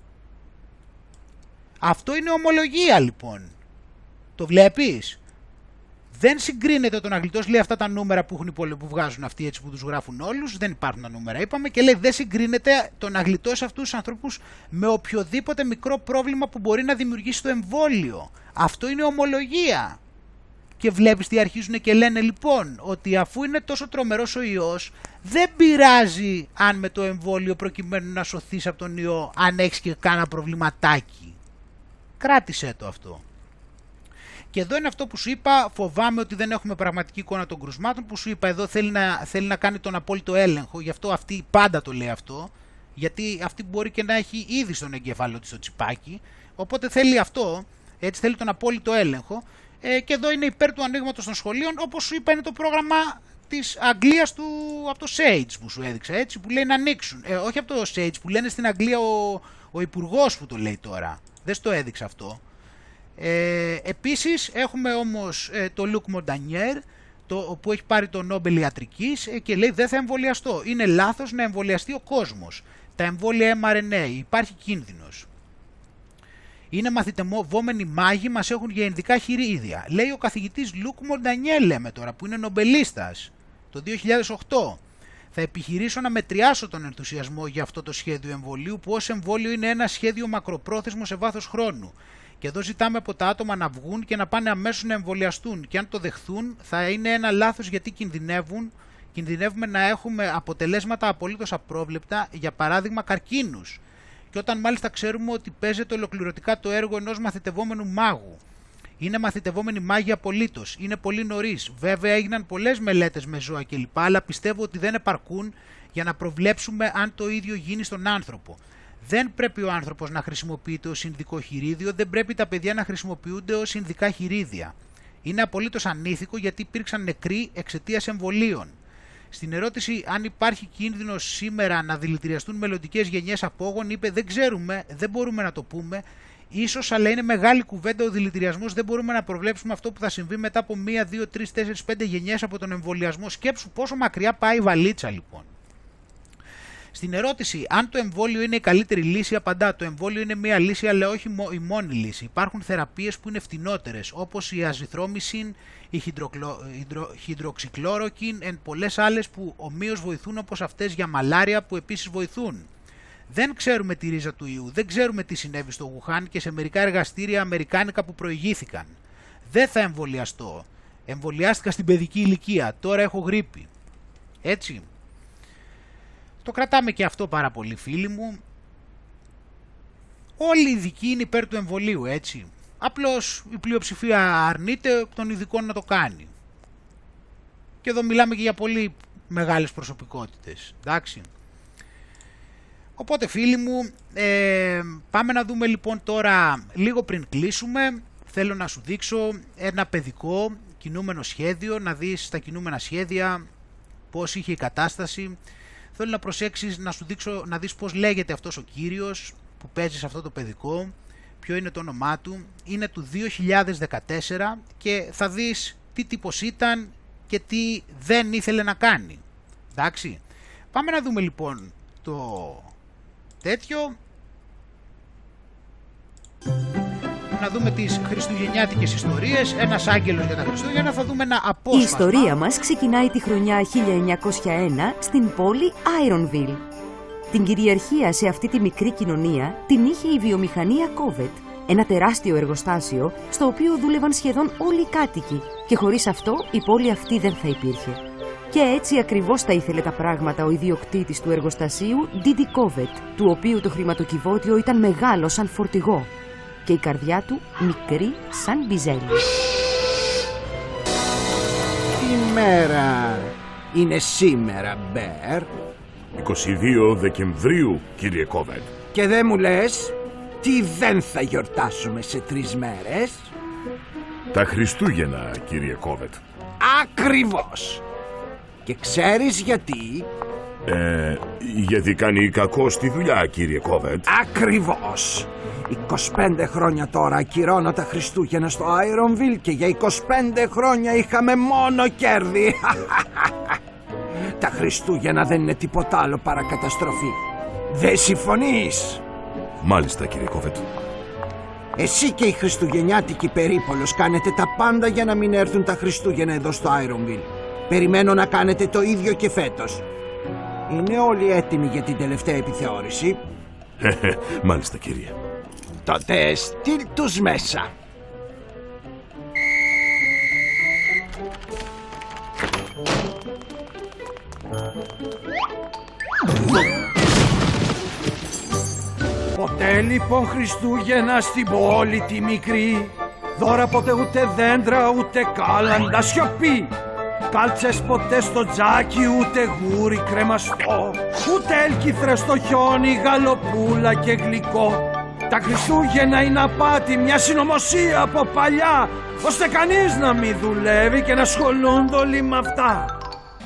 Αυτό είναι ομολογία λοιπόν. Το βλέπεις. Δεν συγκρίνεται το να γλιτώσει, λέει αυτά τα νούμερα που βγάζουν αυτοί έτσι που τους γράφουν όλους, δεν υπάρχουν τα νούμερα είπαμε, και λέει δεν συγκρίνεται το να γλιτώσει αυτούς τους ανθρώπους με οποιοδήποτε μικρό πρόβλημα που μπορεί να δημιουργήσει το εμβόλιο. Αυτό είναι ομολογία. Και βλέπεις τι αρχίζουν και λένε λοιπόν, ότι αφού είναι τόσο τρομερός ο ιός, δεν πειράζει αν με το εμβόλιο προκειμένου να σωθείς από τον ιό, αν έχεις και κάνα προβληματάκι. Κράτησέ το αυτό. Και εδώ είναι αυτό που σου είπα, φοβάμαι ότι δεν έχουμε πραγματική εικόνα των κρουσμάτων, που σου είπα εδώ θέλει να κάνει τον απόλυτο έλεγχο, γι' αυτό αυτή πάντα το λέει αυτό, γιατί αυτή μπορεί και να έχει ήδη στον εγκέφαλο της το τσιπάκι, Οπότε θέλει αυτό, έτσι θέλει τον απόλυτο έλεγχο, και εδώ είναι υπέρ του ανοίγματος των σχολείων, όπως σου είπα είναι το πρόγραμμα της Αγγλίας από το Sage που σου έδειξα, έτσι, που λέει να ανοίξουν. Όχι από το Sage, που λένε στην Αγγλία ο υπουργός που το λέει τώρα. Δεν στο έδειξα αυτό. Επίσης έχουμε όμως το Luc Montagnier, που έχει πάρει το Νόμπελ Ιατρικής και λέει δεν θα εμβολιαστώ. Είναι λάθος να εμβολιαστεί ο κόσμος. Τα εμβόλια mRNA, υπάρχει κίνδυνος. Είναι μαθητευόμενοι μάγοι, μας έχουν για ειδικά χειρίδια. Λέει ο καθηγητής Luc Montagnier, λέμε τώρα, που είναι νομπελίστας το 2008. Θα επιχειρήσω να μετριάσω τον ενθουσιασμό για αυτό το σχέδιο εμβολίου, που ως εμβόλιο είναι ένα σχέδιο μακροπρόθεσμο σε βάθος χρόνου. Και εδώ ζητάμε από τα άτομα να βγουν και να πάνε αμέσως να εμβολιαστούν. Και αν το δεχθούν, θα είναι ένα λάθος, γιατί κινδυνεύουμε να έχουμε αποτελέσματα απολύτως απρόβλεπτα, για παράδειγμα καρκίνους. Και όταν μάλιστα ξέρουμε ότι παίζεται ολοκληρωτικά το έργο ενός μαθητευόμενου μάγου. Είναι μαθητευόμενοι μάγοι απολύτως. Είναι πολύ νωρίς. Βέβαια έγιναν πολλές μελέτες με ζώα κλπ. Αλλά πιστεύω ότι δεν επαρκούν για να προβλέψουμε αν το ίδιο γίνει στον άνθρωπο. Δεν πρέπει ο άνθρωπος να χρησιμοποιείται ως συνδικό χειρίδιο, δεν πρέπει τα παιδιά να χρησιμοποιούνται ως συνδικά χειρίδια. Είναι απολύτως ανήθικο, γιατί υπήρξαν νεκροί εξαιτίας εμβολίων. Στην ερώτηση αν υπάρχει κίνδυνος σήμερα να δηλητηριαστούν μελλοντικές γενιές απόγων, είπε δεν ξέρουμε, δεν μπορούμε να το πούμε. Ίσως, αλλά είναι μεγάλη κουβέντα ο δηλητηριασμός, δεν μπορούμε να προβλέψουμε αυτό που θα συμβεί μετά από 1, 2, 3, 4, 5 γενιές από τον εμβολιασμό. Σκέψου πόσο μακριά πάει η βαλίτσα λοιπόν. Στην ερώτηση αν το εμβόλιο είναι η καλύτερη λύση, απαντά: το εμβόλιο είναι μια λύση, αλλά όχι η μόνη λύση. Υπάρχουν θεραπείες που είναι φτηνότερες, όπως η αζυθρόμυσιν, η χυντροξικλόροκιν και πολλές άλλες που ομοίως βοηθούν, όπως αυτές για μαλάρια που επίσης βοηθούν. Δεν ξέρουμε τη ρίζα του ιού, δεν ξέρουμε τι συνέβη στο Γουχάν και σε μερικά εργαστήρια αμερικάνικα που προηγήθηκαν. Δεν θα εμβολιαστώ. Εμβολιάστηκα στην παιδική ηλικία, τώρα έχω γρίπη. Έτσι. Το κρατάμε και αυτό πάρα πολύ, φίλοι μου. Όλοι οι ειδικοί είναι υπέρ του εμβολίου, έτσι. Απλώς η πλειοψηφία αρνείται των ειδικών να το κάνει. Και εδώ μιλάμε και για πολύ μεγάλες προσωπικότητες, εντάξει. Οπότε, φίλοι μου, πάμε να δούμε λοιπόν τώρα, λίγο πριν κλείσουμε, θέλω να σου δείξω ένα παιδικό κινούμενο σχέδιο, να δεις τα κινούμενα σχέδια πώς είχε η κατάσταση. Θέλω να προσέξεις, να σου δείξω, να δεις πώς λέγεται αυτός ο κύριος που παίζει σε αυτό το παιδικό, ποιο είναι το όνομά του. Είναι του 2014 και θα δεις τι τύπος ήταν και τι δεν ήθελε να κάνει. Εντάξει. Πάμε να δούμε λοιπόν το τέτοιο. Να δούμε τις χριστουγεννιάτικες ιστορίες, ένας άγγελος για τα Χριστούγεννα, θα δούμε ένα απόσπασμα. Η ιστορία μας ξεκινάει τη χρονιά 1901 στην πόλη Ironville. Την κυριαρχία σε αυτή τη μικρή κοινωνία την είχε η βιομηχανία Covet, ένα τεράστιο εργοστάσιο στο οποίο δούλευαν σχεδόν όλοι οι κάτοικοι και χωρίς αυτό η πόλη αυτή δεν θα υπήρχε. Και έτσι ακριβώς τα ήθελε τα πράγματα ο ιδιοκτήτης του εργοστασίου, Didi Covet, του οποίου το χρηματοκιβώτιο ήταν μεγάλο σαν φορτηγό και η καρδιά του μικρή σαν μπιζέλη. Τι μέρα είναι σήμερα, Μπέρ? 22 Δεκεμβρίου, κύριε Κόβετ. Και δεν μου λες τι δεν θα γιορτάσουμε σε 3 μέρες? Τα Χριστούγεννα, κύριε Κόβετ. Ακριβώς. Και ξέρεις γιατί? Γιατί κάνει κακό στη δουλειά, κύριε Κόβετ. Ακριβώς. 25 χρόνια τώρα ακυρώνω τα Χριστούγεννα στο Ironville και για 25 χρόνια είχαμε μόνο κέρδη. Τα Χριστούγεννα δεν είναι τίποτα άλλο παρά καταστροφή. Δεν συμφωνείς? Μάλιστα, κύριε Κόβετ. Εσύ και η χριστουγεννιάτικη περίπολος κάνετε τα πάντα για να μην έρθουν τα Χριστούγεννα εδώ στο Ironville. Περιμένω να κάνετε το ίδιο και φέτος. Είναι όλοι έτοιμοι για την τελευταία επιθεώρηση? Μάλιστα, κύριε. Τότε στείλ τους μέσα. Ποτέ λοιπόν Χριστούγεννα στην πόλη τη μικρή, δώρα ποτέ ούτε δέντρα ούτε κάλαντα, σιωπή. Κάλτσες ποτέ στο τζάκι ούτε γούρι κρεμαστό, ούτε έλκυθρες στο χιόνι, γαλοπούλα και γλυκό. Τα Χριστούγεννα είναι απάτη, μια συνωμοσία από παλιά, ώστε κανείς να μην δουλεύει και να ασχολούνται όλοι με αυτά.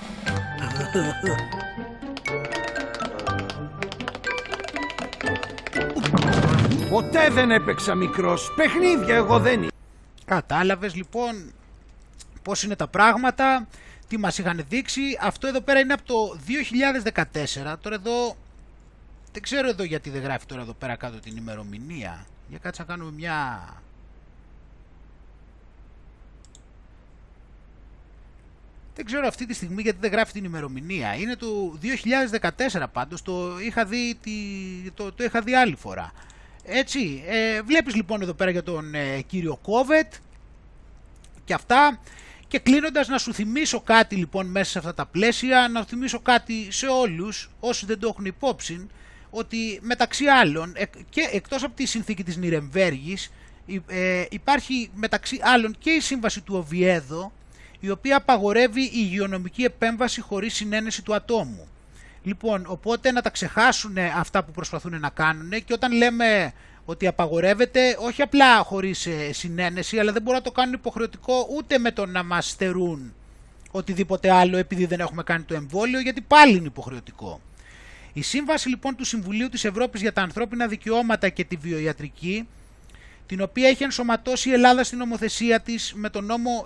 Ποτέ δεν έπαιξα μικρός, παιχνίδια εγώ δεν είμαι. Κατάλαβες λοιπόν πώς είναι τα πράγματα, τι μας είχαν δείξει. Αυτό εδώ πέρα είναι από το 2014, τώρα εδώ δεν ξέρω εδώ γιατί δεν γράφει τώρα εδώ πέρα κάτω την ημερομηνία. Για κάτσε να κάνουμε μια... Δεν ξέρω αυτή τη στιγμή γιατί δεν γράφει την ημερομηνία. Είναι το 2014 πάντως, το είχα δει άλλη φορά. Έτσι, βλέπεις λοιπόν εδώ πέρα για τον κύριο Κόβετ και αυτά. Και κλείνοντας να σου θυμίσω κάτι λοιπόν μέσα σε αυτά τα πλαίσια, να θυμίσω κάτι σε όλους όσοι δεν το έχουν υπόψη, ότι μεταξύ άλλων και εκτός από τη συνθήκη της Νιρεμβέργης υπάρχει μεταξύ άλλων και η σύμβαση του Οβιέδο, η οποία απαγορεύει η υγειονομική επέμβαση χωρίς συνένεση του ατόμου. Λοιπόν, οπότε να τα ξεχάσουν αυτά που προσπαθούν να κάνουν, και όταν λέμε ότι απαγορεύεται, όχι απλά χωρίς συνένεση, αλλά δεν μπορούν να το κάνουν υποχρεωτικό ούτε με το να μας στερούν οτιδήποτε άλλο επειδή δεν έχουμε κάνει το εμβόλιο, γιατί πάλι είναι υποχρεωτικό. Η σύμβαση λοιπόν του Συμβουλίου της Ευρώπης για τα ανθρώπινα δικαιώματα και τη βιοιατρική, την οποία έχει ενσωματώσει η Ελλάδα στην νομοθεσία της με τον νόμο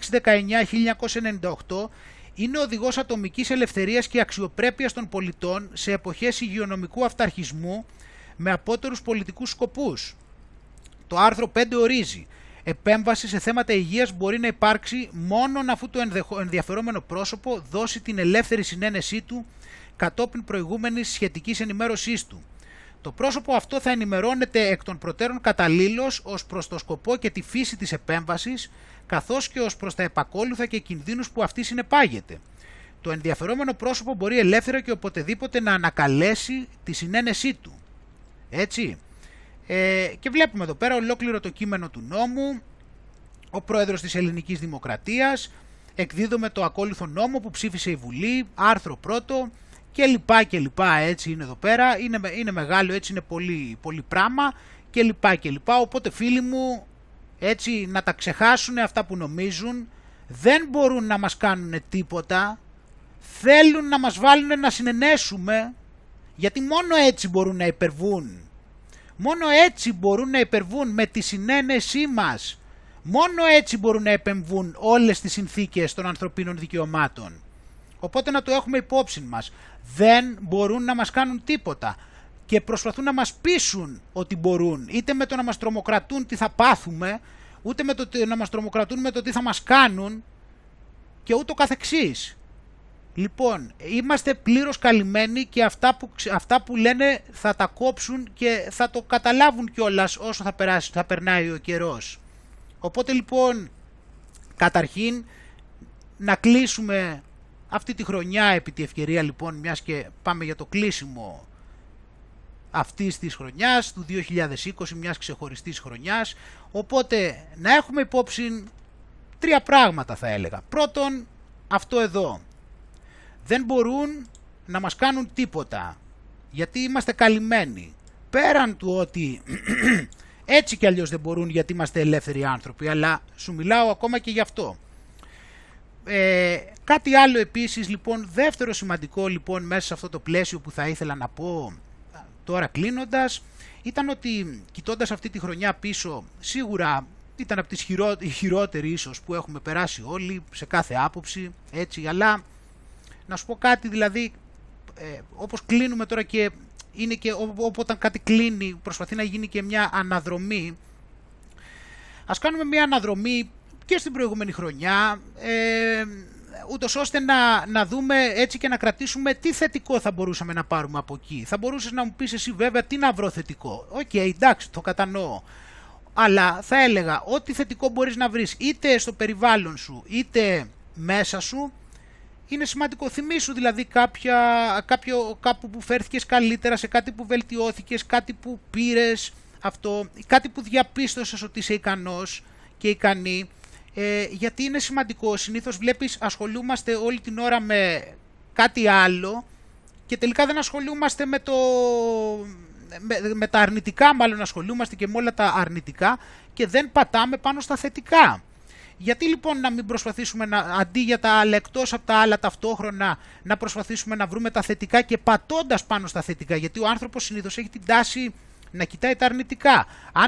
2619/1998, είναι οδηγός ατομικής ελευθερίας και αξιοπρέπειας των πολιτών σε εποχές υγειονομικού αυταρχισμού με απότερους πολιτικούς σκοπούς. Το άρθρο 5 ορίζει: επέμβαση σε θέματα υγείας μπορεί να υπάρξει μόνον αφού το ενδιαφερόμενο πρόσωπο δώσει την ελεύθερη συνένεσή του κατόπιν προηγούμενης σχετικής ενημέρωσής του. Το πρόσωπο αυτό θα ενημερώνεται εκ των προτέρων καταλήλως ως προς το σκοπό και τη φύση της επέμβασης, καθώς και ως προς τα επακόλουθα και κινδύνους που αυτή συνεπάγεται. Το ενδιαφερόμενο πρόσωπο μπορεί ελεύθερα και οποτεδήποτε να ανακαλέσει τη συνένεσή του. Έτσι. Και βλέπουμε εδώ πέρα ολόκληρο το κείμενο του νόμου. Ο πρόεδρος της Ελληνικής Δημοκρατίας, εκδίδουμε το ακόλουθο νόμο που ψήφισε η Βουλή, άρθρο 1 και λοιπά και λοιπά, έτσι είναι εδώ πέρα, είναι μεγάλο, έτσι είναι πολύ πράγμα και λοιπά και λοιπά. Οπότε φίλοι μου, έτσι να τα ξεχάσουν αυτά που νομίζουν, δεν μπορούν να μας κάνουν τίποτα, θέλουν να μας βάλουν να συνενέσουμε, γιατί μόνο έτσι μπορούν να υπερβούν. Μόνο έτσι μπορούν να υπερβούν με τη συνένεσή μας. Μόνο έτσι μπορούν να επεμβούν όλες τις συνθήκες των ανθρωπίνων δικαιωμάτων. Οπότε να το έχουμε υπόψη μας. Δεν μπορούν να μας κάνουν τίποτα. Και προσπαθούν να μας πείσουν ότι μπορούν. Είτε με το να μας τρομοκρατούν τι θα πάθουμε, ούτε με το να μας τρομοκρατούν με το τι θα μας κάνουν και ούτω καθεξής. Λοιπόν, είμαστε πλήρως καλυμμένοι και αυτά που λένε θα τα κόψουν και θα το καταλάβουν κιόλας όσο θα περνάει ο καιρός. Οπότε λοιπόν, καταρχήν, να κλείσουμε αυτή τη χρονιά επί τη ευκαιρία λοιπόν, μιας και πάμε για το κλείσιμο αυτής της χρονιάς, του 2020, μιας ξεχωριστής χρονιάς. Οπότε να έχουμε υπόψη 3 πράγματα θα έλεγα. Πρώτον, αυτό εδώ. Δεν μπορούν να μας κάνουν τίποτα, γιατί είμαστε καλυμμένοι. Πέραν του ότι έτσι κι αλλιώς δεν μπορούν, γιατί είμαστε ελεύθεροι άνθρωποι, αλλά σου μιλάω ακόμα και γι' αυτό. Κάτι άλλο επίσης λοιπόν, δεύτερο σημαντικό λοιπόν μέσα σε αυτό το πλαίσιο που θα ήθελα να πω τώρα κλείνοντας, ήταν ότι κοιτώντας αυτή τη χρονιά πίσω, σίγουρα ήταν από τις χειρότεροι ίσως που έχουμε περάσει όλοι σε κάθε άποψη, έτσι, αλλά να σου πω κάτι, δηλαδή όπως κλείνουμε τώρα και είναι και όταν κάτι κλείνει προσπαθεί να γίνει και μια αναδρομή, ας κάνουμε μια αναδρομή και στην προηγούμενη χρονιά, ούτως ώστε να δούμε έτσι και να κρατήσουμε τι θετικό θα μπορούσαμε να πάρουμε από εκεί. Θα μπορούσες να μου πεις εσύ βέβαια τι να βρω θετικό. Οκ, εντάξει, το κατανοώ. Αλλά θα έλεγα ό,τι θετικό μπορείς να βρεις είτε στο περιβάλλον σου είτε μέσα σου, είναι σημαντικό. Θυμήσου δηλαδή κάπου που φέρθηκες καλύτερα, σε κάτι που βελτιώθηκες, κάτι που πήρες αυτό, κάτι που διαπίστωσες ότι είσαι ικανός και ικανή. Γιατί είναι σημαντικό. Συνήθως βλέπεις ασχολούμαστε όλη την ώρα με κάτι άλλο και τελικά δεν ασχολούμαστε με τα αρνητικά μάλλον ασχολούμαστε και με όλα τα αρνητικά και δεν πατάμε πάνω στα θετικά. Γιατί λοιπόν να μην προσπαθήσουμε αντί για τα άλλα, εκτός από τα άλλα ταυτόχρονα, να προσπαθήσουμε να βρούμε τα θετικά και πατώντας πάνω στα θετικά, γιατί ο άνθρωπος συνήθως έχει την τάση να κοιτάει τα αρνητικά.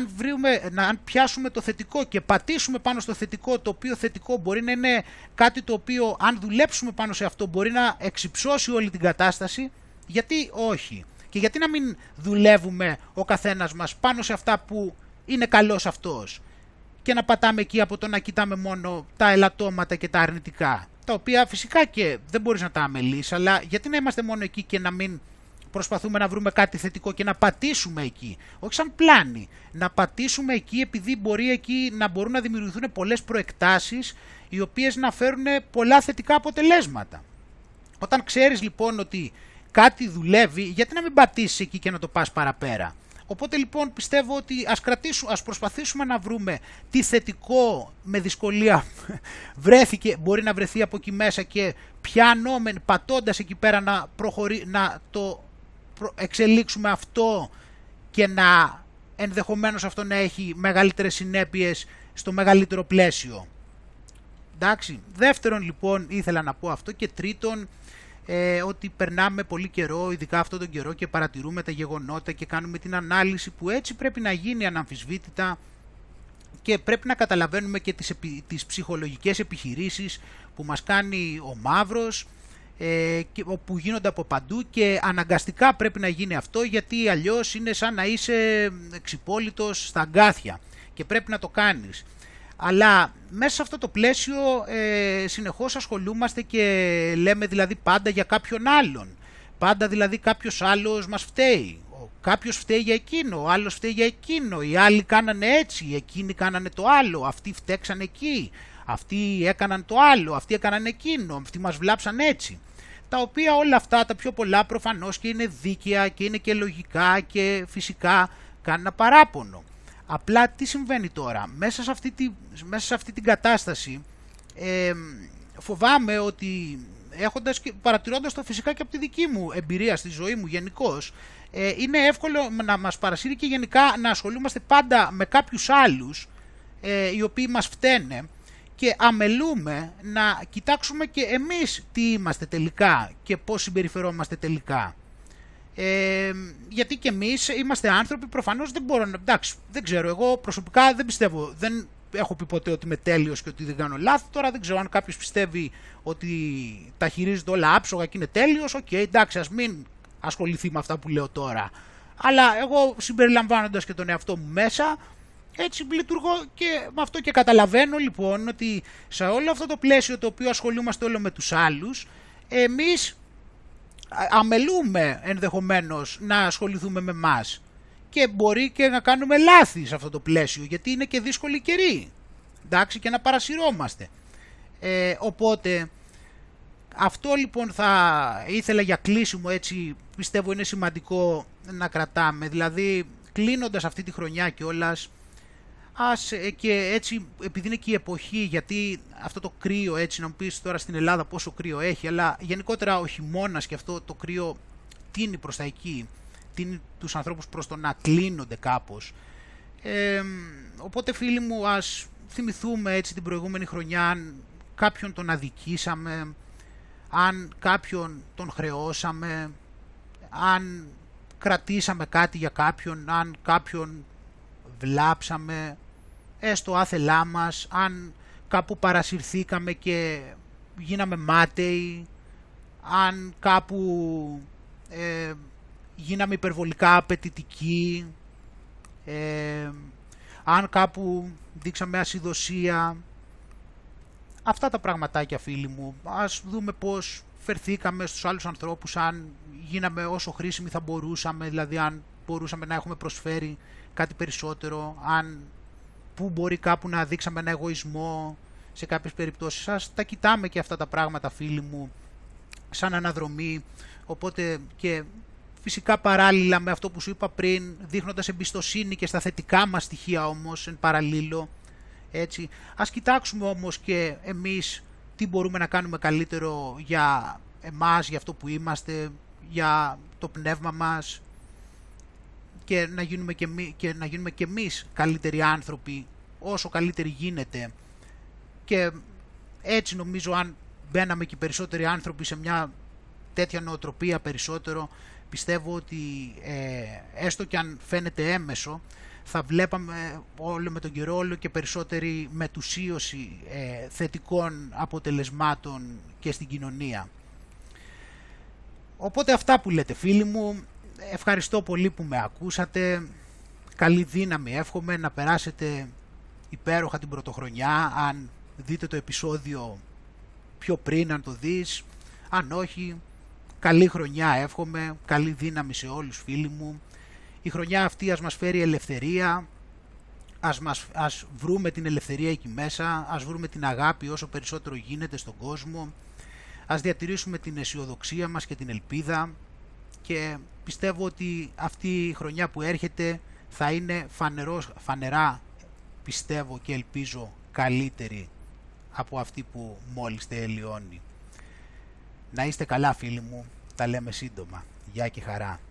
Αν πιάσουμε το θετικό και πατήσουμε πάνω στο θετικό, το οποίο θετικό μπορεί να είναι κάτι το οποίο αν δουλέψουμε πάνω σε αυτό μπορεί να εξυψώσει όλη την κατάσταση, γιατί όχι. Και γιατί να μην δουλεύουμε ο καθένας μας πάνω σε αυτά που είναι καλός αυτός και να πατάμε εκεί από το να κοιτάμε μόνο τα ελαττώματα και τα αρνητικά, τα οποία φυσικά και δεν μπορείς να τα αμελείς, αλλά γιατί να είμαστε μόνο εκεί και να μην προσπαθούμε να βρούμε κάτι θετικό και να πατήσουμε εκεί, όχι σαν πλάνη, να πατήσουμε εκεί επειδή μπορεί εκεί να μπορούν να δημιουργηθούν πολλές προεκτάσεις οι οποίες να φέρουν πολλά θετικά αποτελέσματα. Όταν ξέρεις λοιπόν ότι κάτι δουλεύει, γιατί να μην πατήσεις εκεί και να το πας παραπέρα. Οπότε λοιπόν πιστεύω ότι ας προσπαθήσουμε να βρούμε τι θετικό με δυσκολία μπορεί να βρεθεί από εκεί μέσα και πιανόμεν πατώντας εκεί πέρα να το εξελίξουμε αυτό και να ενδεχομένως αυτό να έχει μεγαλύτερες συνέπειες στο μεγαλύτερο πλαίσιο. Εντάξει, δεύτερον λοιπόν ήθελα να πω αυτό και τρίτον ότι περνάμε πολύ καιρό, ειδικά αυτόν τον καιρό και παρατηρούμε τα γεγονότα και κάνουμε την ανάλυση που έτσι πρέπει να γίνει αναμφισβήτητα και πρέπει να καταλαβαίνουμε και τις ψυχολογικές επιχειρήσεις που μας κάνει ο Μαύρος που γίνονται από παντού και αναγκαστικά πρέπει να γίνει αυτό γιατί αλλιώς είναι σαν να είσαι ξυπόλυτος στα αγκάθια και πρέπει να το κάνεις. Αλλά μέσα σε αυτό το πλαίσιο συνεχώς ασχολούμαστε και λέμε δηλαδή πάντα για κάποιον άλλον. Πάντα δηλαδή κάποιος άλλος μας φταίει. Κάποιος φταίει για εκείνο, ο άλλος φταίει για εκείνο. Οι άλλοι κάνανε έτσι, εκείνοι κάνανε το άλλο, αυτοί φταίξαν εκεί, αυτοί έκαναν το άλλο, αυτοί έκαναν εκείνο, αυτοί μας βλάψαν έτσι. Τα οποία όλα αυτά τα πιο πολλά προφανώς και είναι δίκαια και είναι και λογικά και φυσικά κάνουν ένα παράπονο. Απλά τι συμβαίνει τώρα, μέσα σε αυτή την κατάσταση φοβάμαι ότι παρατηρώντας το φυσικά και από τη δική μου εμπειρία στη ζωή μου γενικώς, είναι εύκολο να μας παρασύρει και γενικά να ασχολούμαστε πάντα με κάποιους άλλους οι οποίοι μας φταίνε και αμελούμε να κοιτάξουμε και εμείς τι είμαστε τελικά και πώς συμπεριφερόμαστε τελικά. Γιατί και εμείς είμαστε άνθρωποι, προφανώς δεν μπορώ να... Εντάξει, δεν ξέρω, εγώ προσωπικά δεν πιστεύω, δεν έχω πει ποτέ ότι είμαι τέλειος και ότι δεν κάνω λάθη. Τώρα δεν ξέρω αν κάποιος πιστεύει ότι τα χειρίζεται όλα άψογα και είναι τέλειος. Οκ, εντάξει, ας μην ασχοληθεί με αυτά που λέω τώρα. Αλλά εγώ συμπεριλαμβάνοντας και τον εαυτό μου μέσα, έτσι λειτουργώ και με αυτό και καταλαβαίνω λοιπόν ότι σε όλο αυτό το πλαίσιο το οποίο ασχολούμαστε όλο με τους άλλους, εμείς αμελούμε ενδεχομένως να ασχοληθούμε με εμάς και μπορεί και να κάνουμε λάθη σε αυτό το πλαίσιο γιατί είναι και δύσκολη καιρή, εντάξει, και να παρασυρώμαστε. Οπότε αυτό λοιπόν θα ήθελα για κλείσιμο, έτσι πιστεύω είναι σημαντικό να κρατάμε, δηλαδή κλείνοντας αυτή τη χρονιά κιόλας, και έτσι επειδή είναι και η εποχή, γιατί αυτό το κρύο, έτσι να μου πεις τώρα στην Ελλάδα πόσο κρύο έχει, αλλά γενικότερα ο χειμώνας και αυτό το κρύο τίνει προς τα εκεί, τίνει τους ανθρώπους προς το να κλείνονται κάπως. Οπότε φίλοι μου, ας θυμηθούμε έτσι την προηγούμενη χρονιά αν κάποιον τον αδικήσαμε, αν κάποιον τον χρεώσαμε, αν κρατήσαμε κάτι για κάποιον, αν κάποιον βλάψαμε, έστω άθελά μας, αν κάπου παρασυρθήκαμε και γίναμε μάταιοι, αν κάπου γίναμε υπερβολικά απαιτητικοί, αν κάπου δείξαμε ασυδοσία. Αυτά τα πραγματάκια φίλοι μου, ας δούμε πώς φερθήκαμε στους άλλους ανθρώπους, αν γίναμε όσο χρήσιμοι θα μπορούσαμε, δηλαδή αν μπορούσαμε να έχουμε προσφέρει κάτι περισσότερο, αν που μπορεί κάπου να δείξαμε ένα εγωισμό σε κάποιες περιπτώσεις. Σας τα κοιτάμε και αυτά τα πράγματα φίλοι μου σαν αναδρομή, οπότε και φυσικά παράλληλα με αυτό που σου είπα πριν, δείχνοντας εμπιστοσύνη και στα θετικά μας στοιχεία όμως εν παραλλήλω, έτσι. Ας κοιτάξουμε όμως και εμείς τι μπορούμε να κάνουμε καλύτερο για εμάς, για αυτό που είμαστε, για το πνεύμα μας, και να γίνουμε και εμείς καλύτεροι άνθρωποι, όσο καλύτεροι γίνεται, και έτσι νομίζω αν μπαίναμε και περισσότεροι άνθρωποι σε μια τέτοια νοοτροπία περισσότερο, πιστεύω ότι έστω και αν φαίνεται έμεσο, θα βλέπαμε όλο με τον καιρό όλο και περισσότερη μετουσίωση θετικών αποτελεσμάτων και στην κοινωνία. Οπότε αυτά που λέτε φίλοι μου, ευχαριστώ πολύ που με ακούσατε, καλή δύναμη εύχομαι, να περάσετε υπέροχα την πρωτοχρονιά, αν δείτε το επεισόδιο πιο πριν, αν το δεις, αν όχι, καλή χρονιά εύχομαι, καλή δύναμη σε όλους φίλοι μου. Η χρονιά αυτή ας μας φέρει ελευθερία, ας βρούμε την ελευθερία εκεί μέσα, ας βρούμε την αγάπη όσο περισσότερο γίνεται στον κόσμο, ας διατηρήσουμε την αισιοδοξία μας και την ελπίδα, και πιστεύω ότι αυτή η χρονιά που έρχεται θα είναι φανερά, πιστεύω και ελπίζω, καλύτερη από αυτή που μόλις τελειώνει. Να είστε καλά φίλοι μου, τα λέμε σύντομα. Γεια και χαρά.